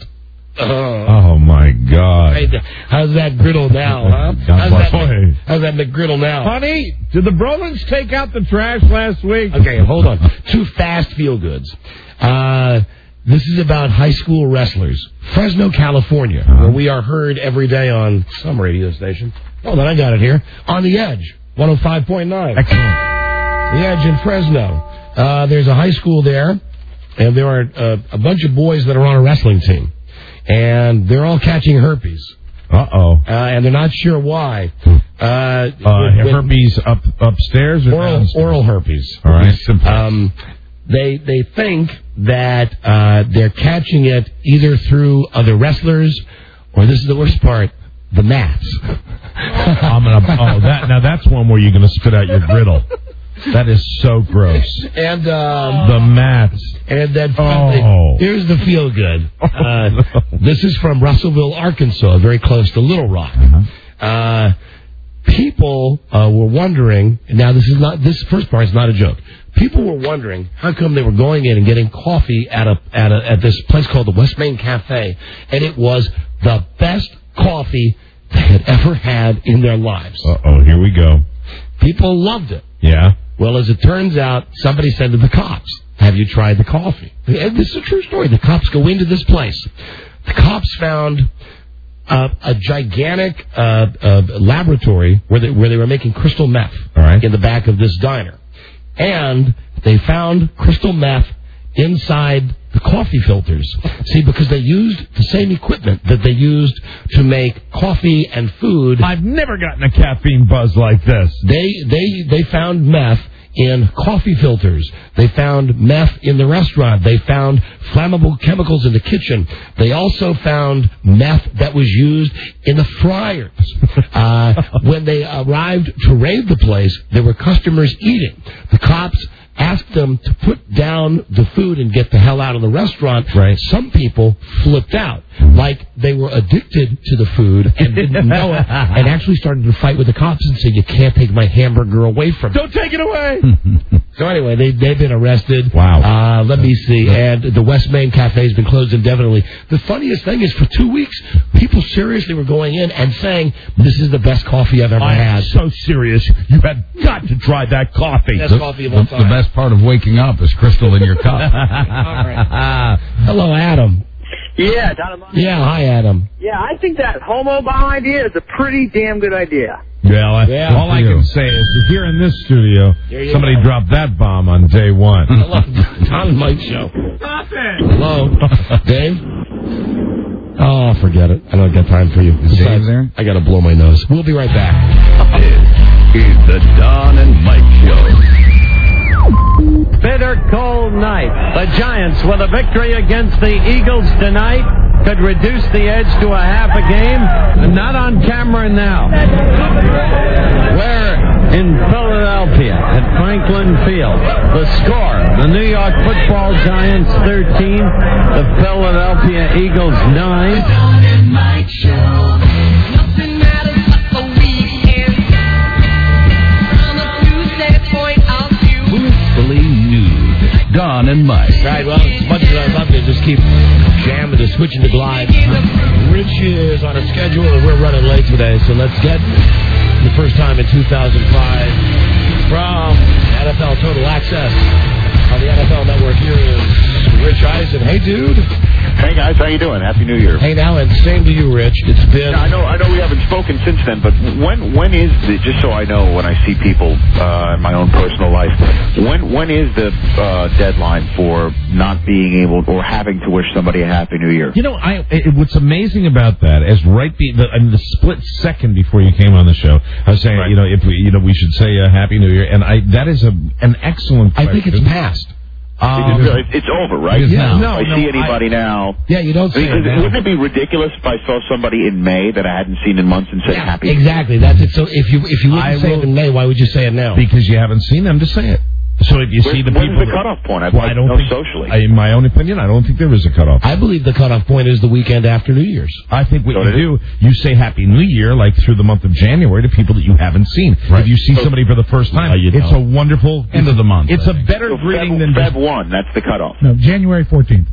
Oh my God! Hey, how's that griddle now, huh? God How's bless that, you. how's that McGriddle now? Honey, did the Brolins take out the trash last week? Okay, hold on. Two fast feel-goods. Uh, this is about high school wrestlers. Fresno, California, Uh-huh. where we are heard every day on some radio station. Oh, then I got it here. On the Edge, one oh five point nine. Excellent. The Edge in Fresno. Uh, there's a high school there, and there are uh, a bunch of boys that are on a wrestling team. And they're all catching herpes. Uh-oh. Uh, and they're not sure why. Uh, Uh, with- herpes up upstairs or oral downstairs? oral herpes. All right. Um, they they think that uh, they're catching it either through other wrestlers, or this is the worst part, the mats. I'm gonna. Oh, that now that's one where you're gonna spit out your griddle. That is so gross. And um, the mats. And then finally, oh. here's the feel good. Uh, this is from Russellville, Arkansas, very close to Little Rock. Uh, people uh, were wondering. Now, this is not. This first part is not a joke. People were wondering how come they were going in and getting coffee at a at a at this place called the West Main Cafe, and it was the best coffee they had ever had in their lives. Uh oh, here we go. People loved it. Yeah. Well, as it turns out, somebody said to the cops, "Have you tried the coffee?" And this is a true story. The cops go into this place. The cops found uh, a gigantic uh, uh, laboratory where they, where they were making crystal meth All right. in the back of this diner. And they found crystal meth inside the coffee filters. See, because they used the same equipment that they used to make coffee and food. I've never gotten a caffeine buzz like this. They they they found meth in coffee filters. They found meth in the restaurant. They found flammable chemicals in the kitchen. They also found meth that was used in the fryers. Uh, when they arrived to raid the place, there were customers eating. The cops asked them to put down the food and get the hell out of the restaurant. Right. Some people flipped out, like they were addicted to the food and didn't know it, and actually started to fight with the cops and say, "You can't take my hamburger away from me. Don't take it away." So anyway, they, they've been arrested. Wow. Uh, let me see. And the West Main Cafe has been closed indefinitely. The funniest thing is, for two weeks, people seriously were going in and saying, "This is the best coffee I've ever I'm had." so serious. You have got to try that coffee. Best coffee of all The, the time. best part of waking up is crystal in your cup. Hello, Adam. Yeah, Don. Yeah, hi, Adam. Yeah, I think that homo bomb idea is a pretty damn good idea. Well, I, Yeah, all I for can you. say is that here in this studio, There you somebody go. dropped that bomb on day one. Hello, Don and Mike Show. Stop it! Hello, Dave. Oh, forget it. I don't got time for you. Is Dave there? I got to blow my nose. We'll be right back. This is the Don and Mike Show. Bitter cold night. The Giants, with a victory against the Eagles tonight, could reduce the edge to a half a game. Not on camera now. We're in Philadelphia at Franklin Field. The score, the New York Football Giants thirteen, the Philadelphia Eagles nine. Don and Mike Show. Nothing matters but the weekend. From a Tuesday point of view. Blissfully nude. Don and Mike. Right, well, as much as I'd love to just keep jamming to switching to glide, Rich is on a schedule and we're running late today, so let's get the first time in two thousand five from N F L Total Access on the N F L Network. Here is Rich Eisen. Hey, dude. Hey guys, how you doing? Happy New Year. Hey now, and same to you, Rich. It's been. Yeah, I know, I know we haven't spoken since then, but when, when is the? Just so I know, when I see people uh, in my own personal life, when, when is the uh, deadline for not being able or having to wish somebody a Happy New Year? You know, I it, what's amazing about that is right be the, I mean, the split second before you came on the show, I was saying, Right. you know, if we, you know, we should say a Happy New Year, and I that is a an excellent. I think it's question. past. Um, It's, it's over, right? Yeah, If no, I no, see anybody I- now. Yeah, you don't say Because it now. wouldn't it be ridiculous if I saw somebody in May that I hadn't seen in months and said Yeah, Happy? exactly. That's it. So if you if you wouldn't I say will- it in May, why would you say it now? because you haven't seen them to say it. So if you Where- see the when's people, the cutoff point? I'd well, like I to don't know think socially. I, in my own opinion, I don't think there is a cutoff. I believe the cutoff point is the weekend after New Year's. I think what So you it do, you say Happy New Year, like through the month of January, to people that you haven't seen. Right. If you see So- somebody for the first time, No, you it's don't. a wonderful End of the month, It's I a think. better So greeting Feb, than Feb just, one. That's the cutoff. No, January fourteenth.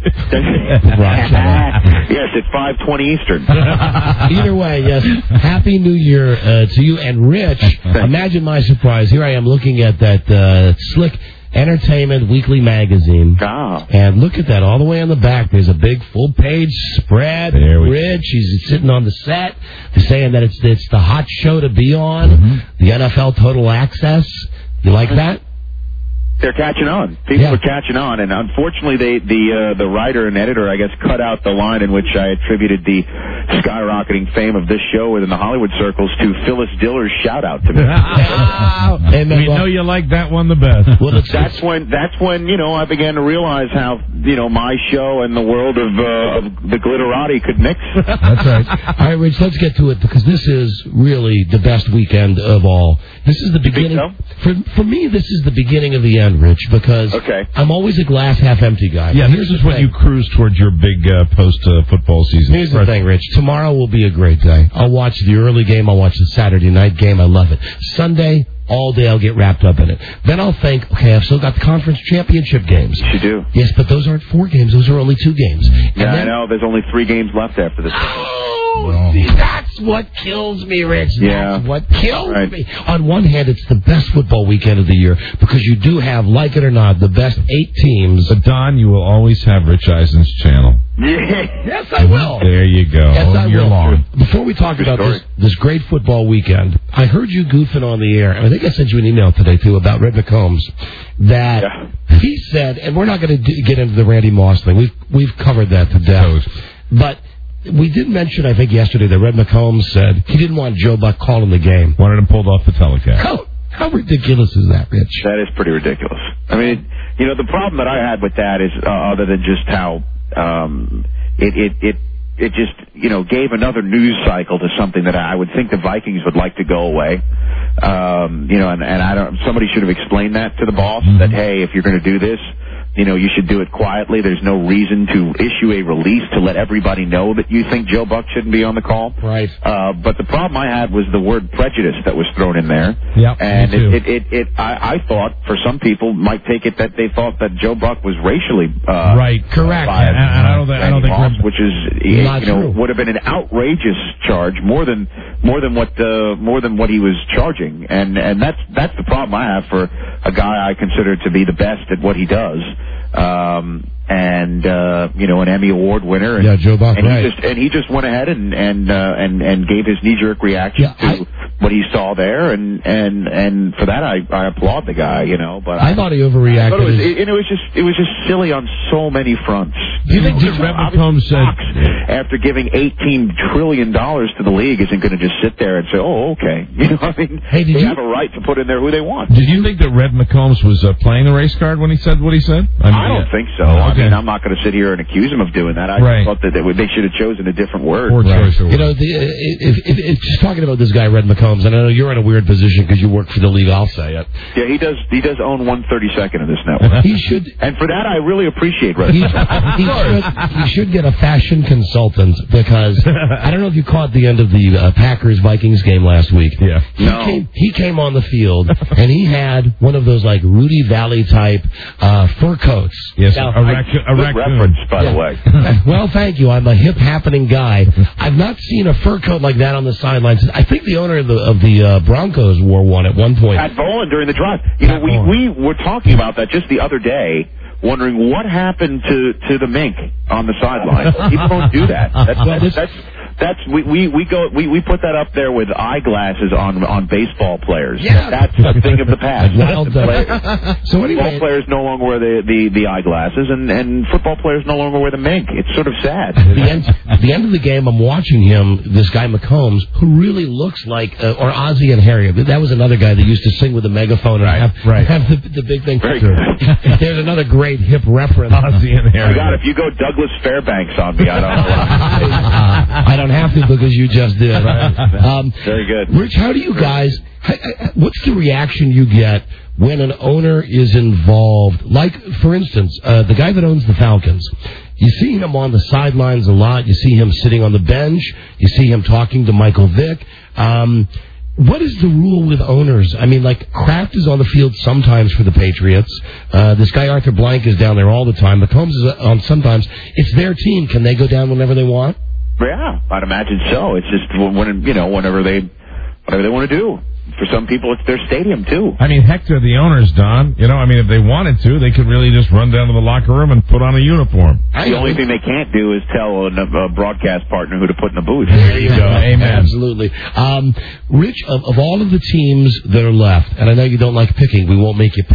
Yes, at five twenty Eastern. Either way, yes. Happy New Year uh, to you and Rich. Imagine my surprise. Here I am looking at that uh, slick Entertainment Weekly magazine. Ah. And look at that. All the way on the back, there's a big full-page spread. There we Rich, he's sitting on the set. They're saying that it's it's the hot show to be on. Mm-hmm. The N F L Total Access. You like that? they're catching on. People Yeah. are catching on, and unfortunately, they the uh, the writer and editor, I guess, cut out the line in which I attributed the skyrocketing fame of this show within the Hollywood circles to Phyllis Diller's shout out to me. Hey, we know you like that one the best. Well, that's when that's when you know I began to realize how you know my show and the world of, uh, of the glitterati could mix. That's right. All right, Rich, let's get to it because this is really the best weekend of all. This is the beginning. For for me, this is the beginning of the end, Rich, because okay. I'm always a glass half empty guy. Yeah, Here's this is the when thing. you cruise towards your big uh, post-football season. Here's the thing, Rich. Tomorrow will be a great day. I'll watch the early game. I'll watch the Saturday night game. I love it. Sunday, all day I'll get wrapped up in it. Then I'll think, okay, I've still got the conference championship games. You do. Yes, but those aren't four games. Those are only two games. And Yeah, then, I know. There's only three games left after this. Oh, see, that's what kills me, Rich. Yeah. That's what kills Right. me. On one hand, it's the best football weekend of the year because you do have, like it or not, the best eight teams. But, Don, you will always have Rich Eisen's channel. Yes, I will. There you go. Yes, I You're will. long. Before we talk about this, this great football weekend, I heard you goofing on the air. I think I sent you an email today, too, about Red McCombs, that Yeah. he said, and we're not going to get into the Randy Moss thing. We've, we've covered that to death. But we did mention, I think, yesterday that Red McCombs said he didn't want Joe Buck calling the game. Wanted him pulled off the telecast. How, how ridiculous is that, Rich? That is pretty ridiculous. I mean, you know, the problem that I had with that is, uh, other than just how um, it, it it it just you know gave another news cycle to something that I would think the Vikings would like to go away. Um, you know, and, and I don't. Somebody should have explained that to the boss that hey, if you're going to do this, you know, you should do it quietly. There's no reason to issue a release to let everybody know that you think Joe Buck shouldn't be on the call. Right. Uh, but the problem I had was the word prejudice that was thrown in there. Yeah, and me too. it, it, it, it I, I thought for some people might take it that they thought that Joe Buck was racially uh, Right, correct. biased, And- and I don't think- I don't Randy think Moss, Red- which is Not you know true. would have been an outrageous charge, more than more than what uh, more than what he was charging, and and that's that's the problem I have for a guy I consider to be the best at what he does. Um, and uh, you know, an Emmy Award winner. And, Yeah, Joe Buck, and right. he just and he just went ahead and and uh, and and gave his knee jerk reaction Yeah, to I- what he saw there, and and and for that I I applaud the guy, you know. But I thought he I overreacted. thought it was, it, and it was just it was just silly on so many fronts. Do you think Because that Red obviously McCombs said- Fox, after giving eighteen trillion dollars to the league, isn't going to just sit there and say, "Oh, okay," you know? I mean, Hey, did they you- have a right to put in there who they want. Did you think that Red McCombs was uh, playing the race card when he said what he said? I, mean, don't uh, think so. Oh, I okay. mean, I'm not going to sit here and accuse him of doing that. I Right. thought that they, would, they should have chosen a different word. Poor choice of You know, words. the, if, if, if just talking about this guy, Red McCombs, and I know you're in a weird position because you work for the league. I'll say it. Yeah, he does. He does own one thirty-second of this network. He should. And for that, I really appreciate Red. He, he, should, he should get a fashion consultant because I don't know if you caught the end of the uh, Packers Vikings game last week. Yeah. He, No. came, he came on the field and he had one of those like Rudy Valley type uh, fur coats. Yes, Now, a, I- raccoon, a Good raccoon. reference, by Yeah. the way. Well, thank you. I'm a hip happening guy. I've not seen a fur coat like that on the sidelines. I think the owner of the of the uh, Broncos wore one at one point. At Bowling during the drive. You know, Pat we, Bowling. we were talking about that just the other day, wondering what happened to, to the mink on the sideline. People don't do that. That's, Well, this- that's, that's we, we, we go we, we put that up there with eyeglasses on on baseball players. Yeah. That's a thing of the past. Wild, The uh, play- so Football anyway, players no longer wear the, the, the eyeglasses, and, and football players no longer wear the mink. It's sort of sad. the end, the end of the game, I'm watching him, this guy McCombs, who really looks like, uh, or Ozzy and Harry. That was another guy that used to sing with a megaphone and Right, have, right. have the, the big thing. Very good. There's another great hip reference. Ozzy and My Harry. God, if you go Douglas Fairbanks on me, I don't know what I'm going to say. I don't have to because you just did. Um, Very good. Rich, how do you guys, how- how- what's the reaction you get when an owner is involved? Like, for instance, uh, the guy that owns the Falcons. You see him on the sidelines a lot. You see him sitting on the bench. You see him talking to Michael Vick. Um, what is the rule with owners? I mean, like, Kraft is on the field sometimes for the Patriots. Uh, this guy Arthur Blank is down there all the time. McCombs is on sometimes. It's their team. Can they go down whenever they want? Yeah, I'd imagine so. It's just when you know whenever they whatever they want to do. For some people, it's their stadium too. I mean, heck, they're the owners, Don. You know, I mean, if they wanted to, they could really just run down to the locker room and put on a uniform. The only thing they can't do is tell a, a broadcast partner who to put in the booth. There you go. Amen. Absolutely. Um, Rich, of, of all of the teams that are left, and I know you don't like picking, we won't make you pick,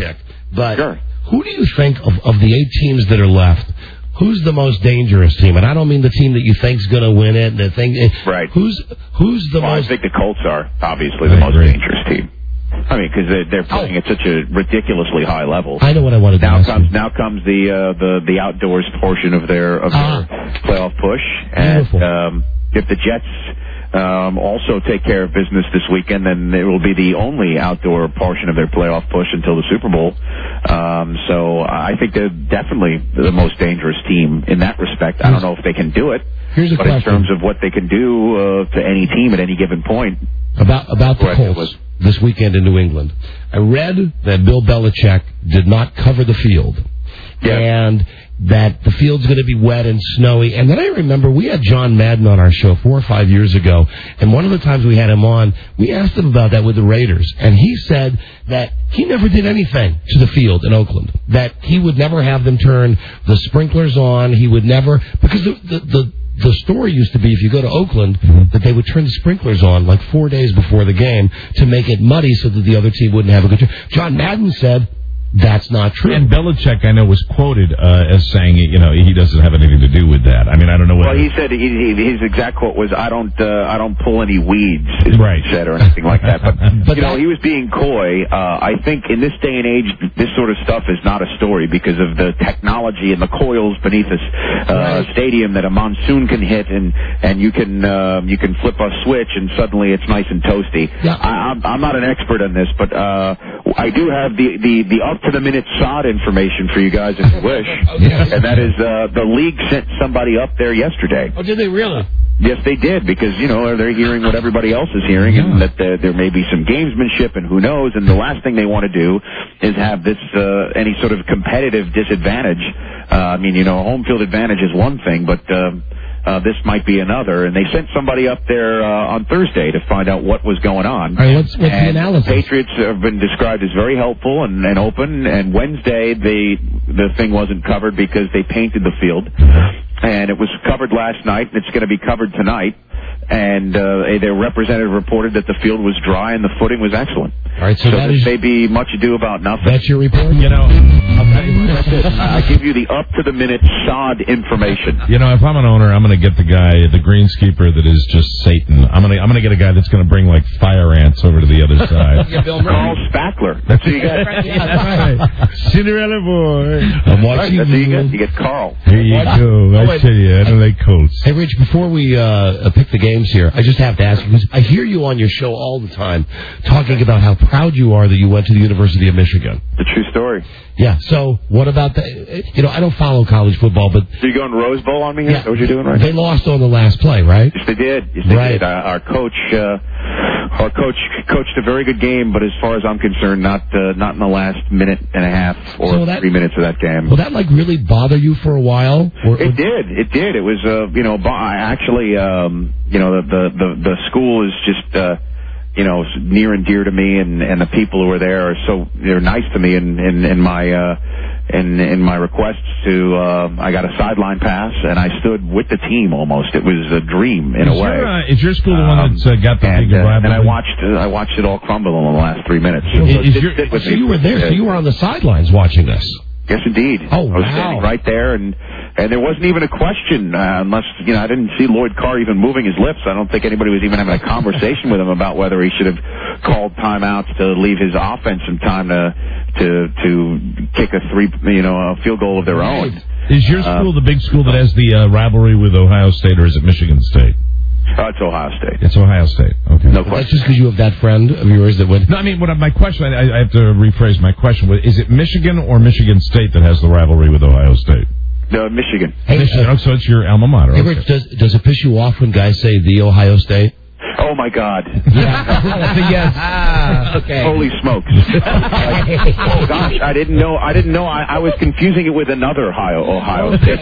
But sure. Who do you think of, of the eight teams that are left? Who's the most dangerous team? And I don't mean the team that you think's going to win it. The thing, right. Who's who's the well, most? I think the Colts are obviously the most dangerous team. I mean, because they're, they're playing oh. at such a ridiculously high level. I know what I wanted to now ask comes you. now comes the uh, the the outdoors portion of their of ah. their playoff push, and um, if the Jets um, also take care of business this weekend, then it will be the only outdoor portion of their playoff push until the Super Bowl. Um, so I think they're definitely the most dangerous team in that respect. I don't know if they can do it, Here's a but question. in terms of what they can do uh, to any team at any given point. About about the Colts this weekend in New England. I read that Bill Belichick did not cover the field. Yeah. And that the field's going to be wet and snowy. And then I remember we had John Madden on our show four or five years ago. And one of the times we had him on, we asked him about that with the Raiders. And he said that he never did anything to the field in Oakland. That he would never have them turn the sprinklers on. He would never, because the, the, the The story used to be if you go to Oakland, mm-hmm. that they would turn the sprinklers on like four days before the game to make it muddy so that the other team wouldn't have a good time. John Madden said that's not true. And Belichick, I know, was quoted uh, as saying, you know, he doesn't have anything to do with that. I mean, I don't know what. Well, he said he, he, his exact quote was, "I don't, uh, I don't pull any weeds," is right. what he said, or anything like that. But, but you know, he was being coy. Uh, I think in this day and age, this sort of stuff is not a story because of the technology and the coils beneath this uh, right. stadium that a monsoon can hit, and and you can uh, you can flip a switch and suddenly it's nice and toasty. Yeah. I, I'm, I'm not an expert on this, but uh, I do have the the the up to the minute sod information for you guys if you wish. Okay. And that is uh, the league sent somebody up there yesterday. Oh, did they really? Yes, they did, because, you know, they're hearing what everybody else is hearing, yeah. and that uh, there may be some gamesmanship, and who knows, and the last thing they want to do is have this, uh, any sort of competitive disadvantage. Uh, I mean, you know, home field advantage is one thing, but um, uh, this might be another, and they sent somebody up there uh, on Thursday to find out what was going on. All right, what's, what's and the analysis? The Patriots have been described as very helpful and, and open, and Wednesday they the thing wasn't covered because they painted the field. And it was covered last night, and it's going to be covered tonight. And uh, their representative reported that the field was dry and the footing was excellent. All right, so, so that this is, may be much ado about nothing. That's your report? You know, that's it. I give you the up-to-the-minute sod information. You know, if I'm an owner, I'm going to get the guy, the greenskeeper that is just Satan. I'm going to I'm going to get a guy that's going to bring, like, fire ants over to the other side. Yeah, Bill Carl Spackler. That's who you got. Yeah, that's right. Cinderella boy. I'm watching right, that's you. who you get. You get Carl. Here you go. I tell you, I don't like Colts. Hey, Rich, before we uh, pick the games here, I just have to ask you, because I hear you on your show all the time talking about how proud you are that you went to the University of Michigan. The true story. Yeah, so what about the, you know, I don't follow college football, but... So you going Rose Bowl on me here? Yeah, Is that what you're doing right They now? lost on the last play, right? Yes, they did. Yes, they right. did. Uh, our coach... Uh, Our coach coached a very good game, but as far as I'm concerned, not uh, not in the last minute and a half or so that, three minutes of that game. Will that like really bother you for a while? Or, or... It did. It did. It was uh, you know, actually, um, you know, the the the, the school is just. Uh, you know, near and dear to me, and, and the people who are there are so, they're nice to me in, in, in my, uh, in, in my requests to, uh, I got a sideline pass, and I stood with the team almost. It was a dream in is a way. Your, uh, is your school the one um, that's uh, got the and, big uh, rivalry? And I watched, uh, I watched it all crumble in the last three minutes. So, so is your, so you were there, so you were on the sidelines watching this. Yes, indeed. Oh, wow. I was standing right there, and and there wasn't even a question, uh, unless, you know, I didn't see Lloyd Carr even moving his lips. I don't think anybody was even having a conversation with him about whether he should have called timeouts to leave his offense some time to to to kick a three, you know, a field goal of their own. Is your school uh, the big school that has the uh, rivalry with Ohio State, or is it Michigan State? Uh, it's Ohio State. It's Ohio State. Okay. No question. That's just because you have that friend of yours that went. No, I mean, what my question. I, I have to rephrase my question. Is it Michigan or Michigan State that has the rivalry with Ohio State? Uh, Michigan. Hey, Michigan. uh, oh, so it's your alma mater. Hey, okay. Rich, does does it piss you off when guys say the Ohio State? Oh my God! Yeah. Yes. Ah, okay. Holy smokes! Like, oh gosh, I didn't know. I didn't know. I, I was confusing it with another Ohio Ohio State. All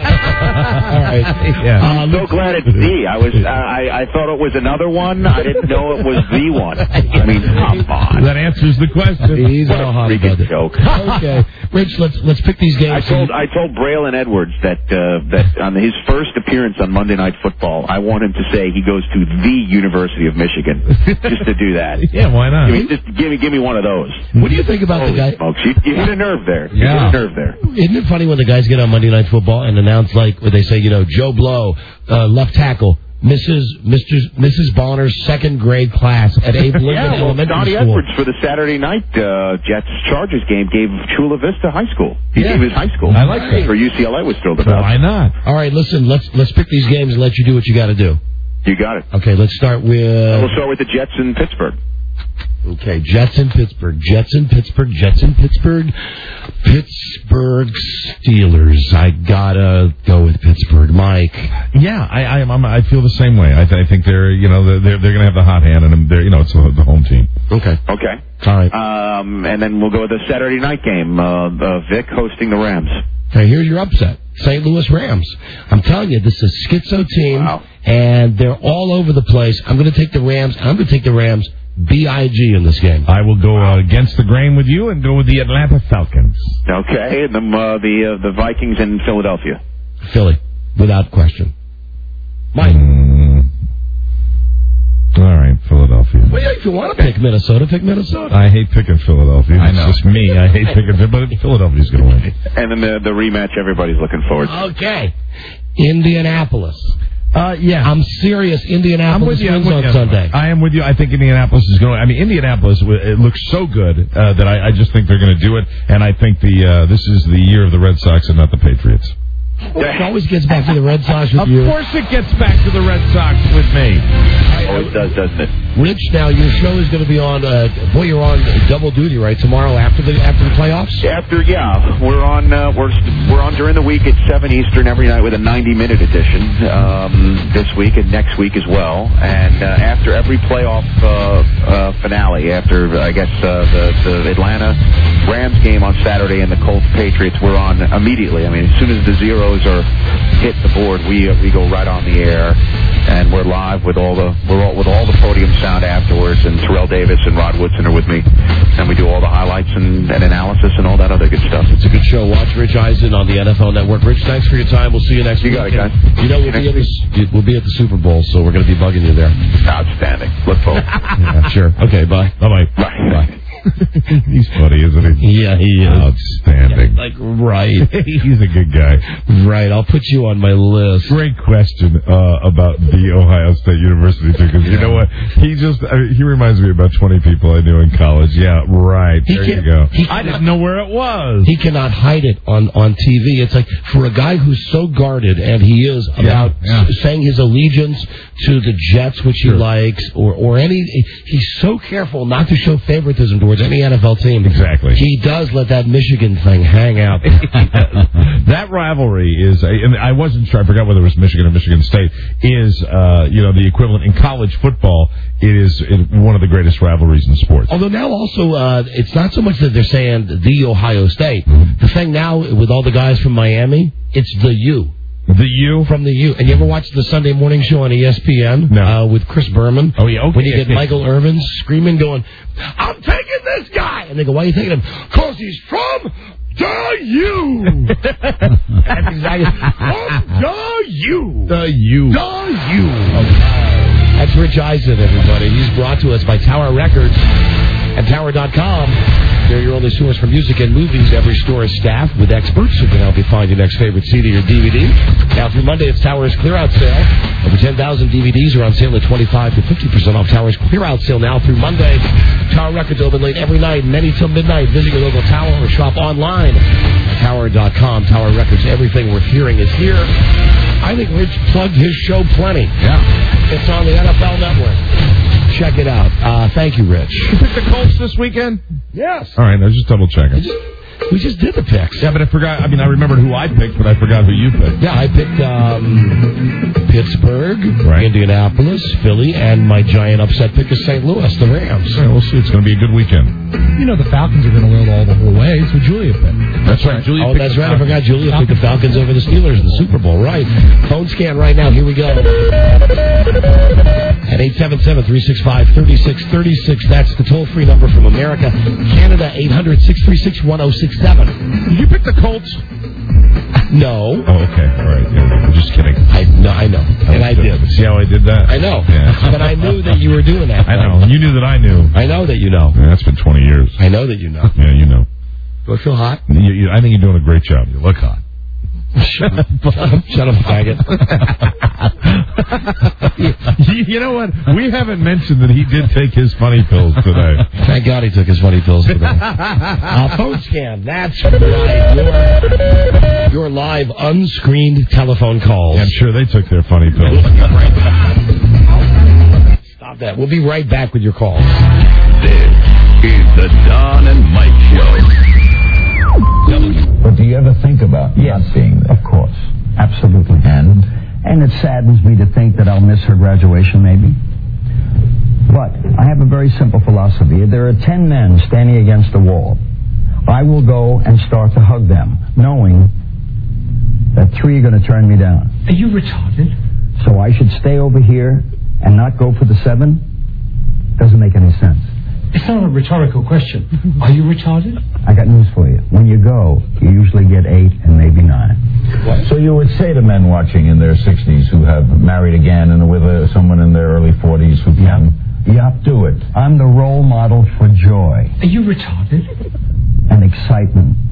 right. Yeah. I'm so glad it's the. I was. I I thought it was another one. I didn't know it was the one. I mean, come on. That answers the question. He's what a all freaking joke. Okay, Rich. Let's let's pick these games. I told I told Braylon Edwards that uh, that on his first appearance on Monday Night Football, I want him to say he goes to the University of Michigan, just to do that. Yeah, why not? Give me, just give me, give me one of those. What do you think about Holy the guy? Smokes. You, you hit a nerve there. You Yeah. hit a nerve there. Isn't it funny when the guys get on Monday Night Football and announce, like, where they say, you know, Joe Blow, uh, left tackle, Missus Mister Missus Bonner's second grade class at Abe Lincoln yeah, well, Elementary Donnie School. Edwards for the Saturday night uh, Jets-Chargers game gave Chula Vista High School. He Yeah. gave his high school. I like that. For U C L A was thrilled about. Why not? All right, listen, let's let's pick these games and let you do what you got to do. You got it. Okay, let's start with... We'll start with the Jets in Pittsburgh. Okay, Jets in Pittsburgh. Jets in Pittsburgh. Jets in Pittsburgh. Pittsburgh Steelers. I gotta go with Pittsburgh. Mike. Yeah, I I, I'm, I feel the same way. I, th- I think they're you know they're they're going to have the hot hand, and they're you know it's the, the home team. Okay. Okay. All right. Um, and then we'll go with the Saturday night game. Uh, uh, Vic hosting the Rams. Okay, here's your upset. Saint Louis Rams. I'm telling you, this is a schizo team, Wow. and they're all over the place. I'm going to take the Rams. I'm going to take the Rams B I G in this game. I will go uh, against the grain with you and go with the Atlanta Falcons. Okay, and then uh, the uh, the Vikings in Philadelphia. Philly, without question. Mike. Mm. All right, Philadelphia. Well, yeah, if you want to pick Minnesota, pick Minnesota. I hate picking Philadelphia. I It's know. just me. I hate picking but Philadelphia's going to win. And then the, the rematch everybody's looking forward to. Okay. Indianapolis. Uh, yeah. I'm serious. I'm Indianapolis with you. I'm wins with on you. Sunday. I am with you. I think Indianapolis is going to. I mean, Indianapolis, it looks so good uh, that I, I just think they're going to do it. And I think the uh, this is the year of the Red Sox and not the Patriots. Well, it always gets back to the Red Sox with Of you. course it gets back to the Red Sox with me. Always does, doesn't it? Rich, now your show is going to be on. Uh, boy, you're on double duty, right? Tomorrow after the after the playoffs. After yeah, we're on uh, we're we're on during the week at seven Eastern every night with a ninety minute edition um, this week and next week as well. And uh, after every playoff uh, uh, finale, after I guess uh, the the Atlanta Rams game on Saturday and the Colts Patriots, we're on immediately. I mean, as soon as the zeros are hit the board, we uh, we go right on the air. And we're live with all the we're all, with all the podium sound afterwards, and Terrell Davis and Rod Woodson are with me, and we do all the highlights and, and analysis and all that other good stuff. It's a good show. Watch Rich Eisen on the N F L Network. Rich, thanks for your time. We'll see you next You week. got it, guys. You know, we'll be, at the, we'll be at the Super Bowl, so we're going to be bugging you there. Outstanding. Look forward. Yeah, sure. Okay, bye. Bye-bye. Bye. Bye. He's funny, isn't he? Yeah, he is. Outstanding. Like, right. He's a good guy. Right. I'll put you on my list. Great question uh, about the Ohio State University, too, because you know what? He just, I mean, he reminds me of about twenty people I knew in college. Yeah, right. He there can- you go. he I didn't know where it was. He cannot hide it on, on T V. It's like, for a guy who's so guarded, and he is, about yeah. s- saying his allegiance to the Jets, which he likes, or, or any, he's so careful not to show favoritism towards any N F L team. Exactly. He does let that Michigan thing hang out. That rivalry is, and I wasn't sure, I forgot whether it was Michigan or Michigan State, is, uh, you know, the equivalent in college football. It is one of the greatest rivalries in sports. Although now also, uh, it's not so much that they're saying the Ohio State. The thing now, with all the guys from Miami, it's the U. The U? From the U. And you ever watch the Sunday morning show on E S P N? No. Uh, with Chris Berman? Oh, yeah, okay. When you get Michael Irvin screaming, going, I'm taking this guy! And they go, why are you taking him? Because he's from the U! That's exactly from the U! The U. The U! That's Rich Eisen, everybody. He's brought to us by Tower Records and Tower dot com. They're your only source for music and movies. Every store is staffed with experts who can help you find your next favorite C D or D V D. Now, through Monday, it's Tower's Clear Out Sale. Over ten thousand D V Ds are on sale at twenty-five to fifty percent off. Tower's Clear Out Sale now through Monday. Tower Records open late every night, many till midnight. Visit your local Tower or shop online at Tower dot com. Tower Records, everything we're hearing is here. I think Rich plugged his show plenty. Yeah. It's on the N F L Network. Check it out. Uh, thank you, Rich. You picked the Colts this weekend? Yes. All right, I was just double checking. We just did the picks. Yeah, but I forgot. I mean, I remembered who I picked, but I forgot who you picked. Yeah, I picked um, Pittsburgh, Right. Indianapolis, Philly, and my giant upset pick is Saint Louis, the Rams. All right, we'll see. It's going to be a good weekend. You know the Falcons are going to wheel all the whole way. So Julia picked. That's right. Julia Oh, picked that's the right. I Falcons. forgot Julia picked the Falcons over the Steelers in the Super Bowl. Right. Phone scan right now. Here we go. At eight seven seven, three six five, three six three six. That's the toll-free number from America. Canada, eight hundred, six three six, one oh six seven. Did you pick the Colts? No. Oh, okay. All right. Yeah, I'm just kidding. I no, I know. And I did. See how I did that? I know. Yeah. But I knew that you were doing that. I know. You knew that I knew. I know that you know. Yeah, that's been twenty years. I know that you know. Yeah, you know. Do I feel hot? You, you, I think you're doing a great job. You look hot. Shut up, Shut up, faggot. you, you know what? We haven't mentioned that he did take his funny pills today. Thank God he took his funny pills today. uh, phone scam. That's right. Your, your live, unscreened telephone calls. Yeah, I'm sure they took their funny pills. Stop that. We'll be right back with your calls. This is the Don and Mike Show. But do you ever think about yes, not being there? Of course. Absolutely. And? And it saddens me to think that I'll miss her graduation, maybe. But I have a very simple philosophy. There are ten men standing against a wall. I will go and start to hug them, knowing that three are going to turn me down. Are you retarded? So I should stay over here and not go for the seven? Doesn't make any sense. It's not a rhetorical question. Are you retarded? I got news for you. When you go, you usually get eight and maybe nine. What? So you would say to men watching in their sixties who have married again and are with uh, someone in their early forties who can, yeah, do it. I'm the role model for joy. Are you retarded? And excitement.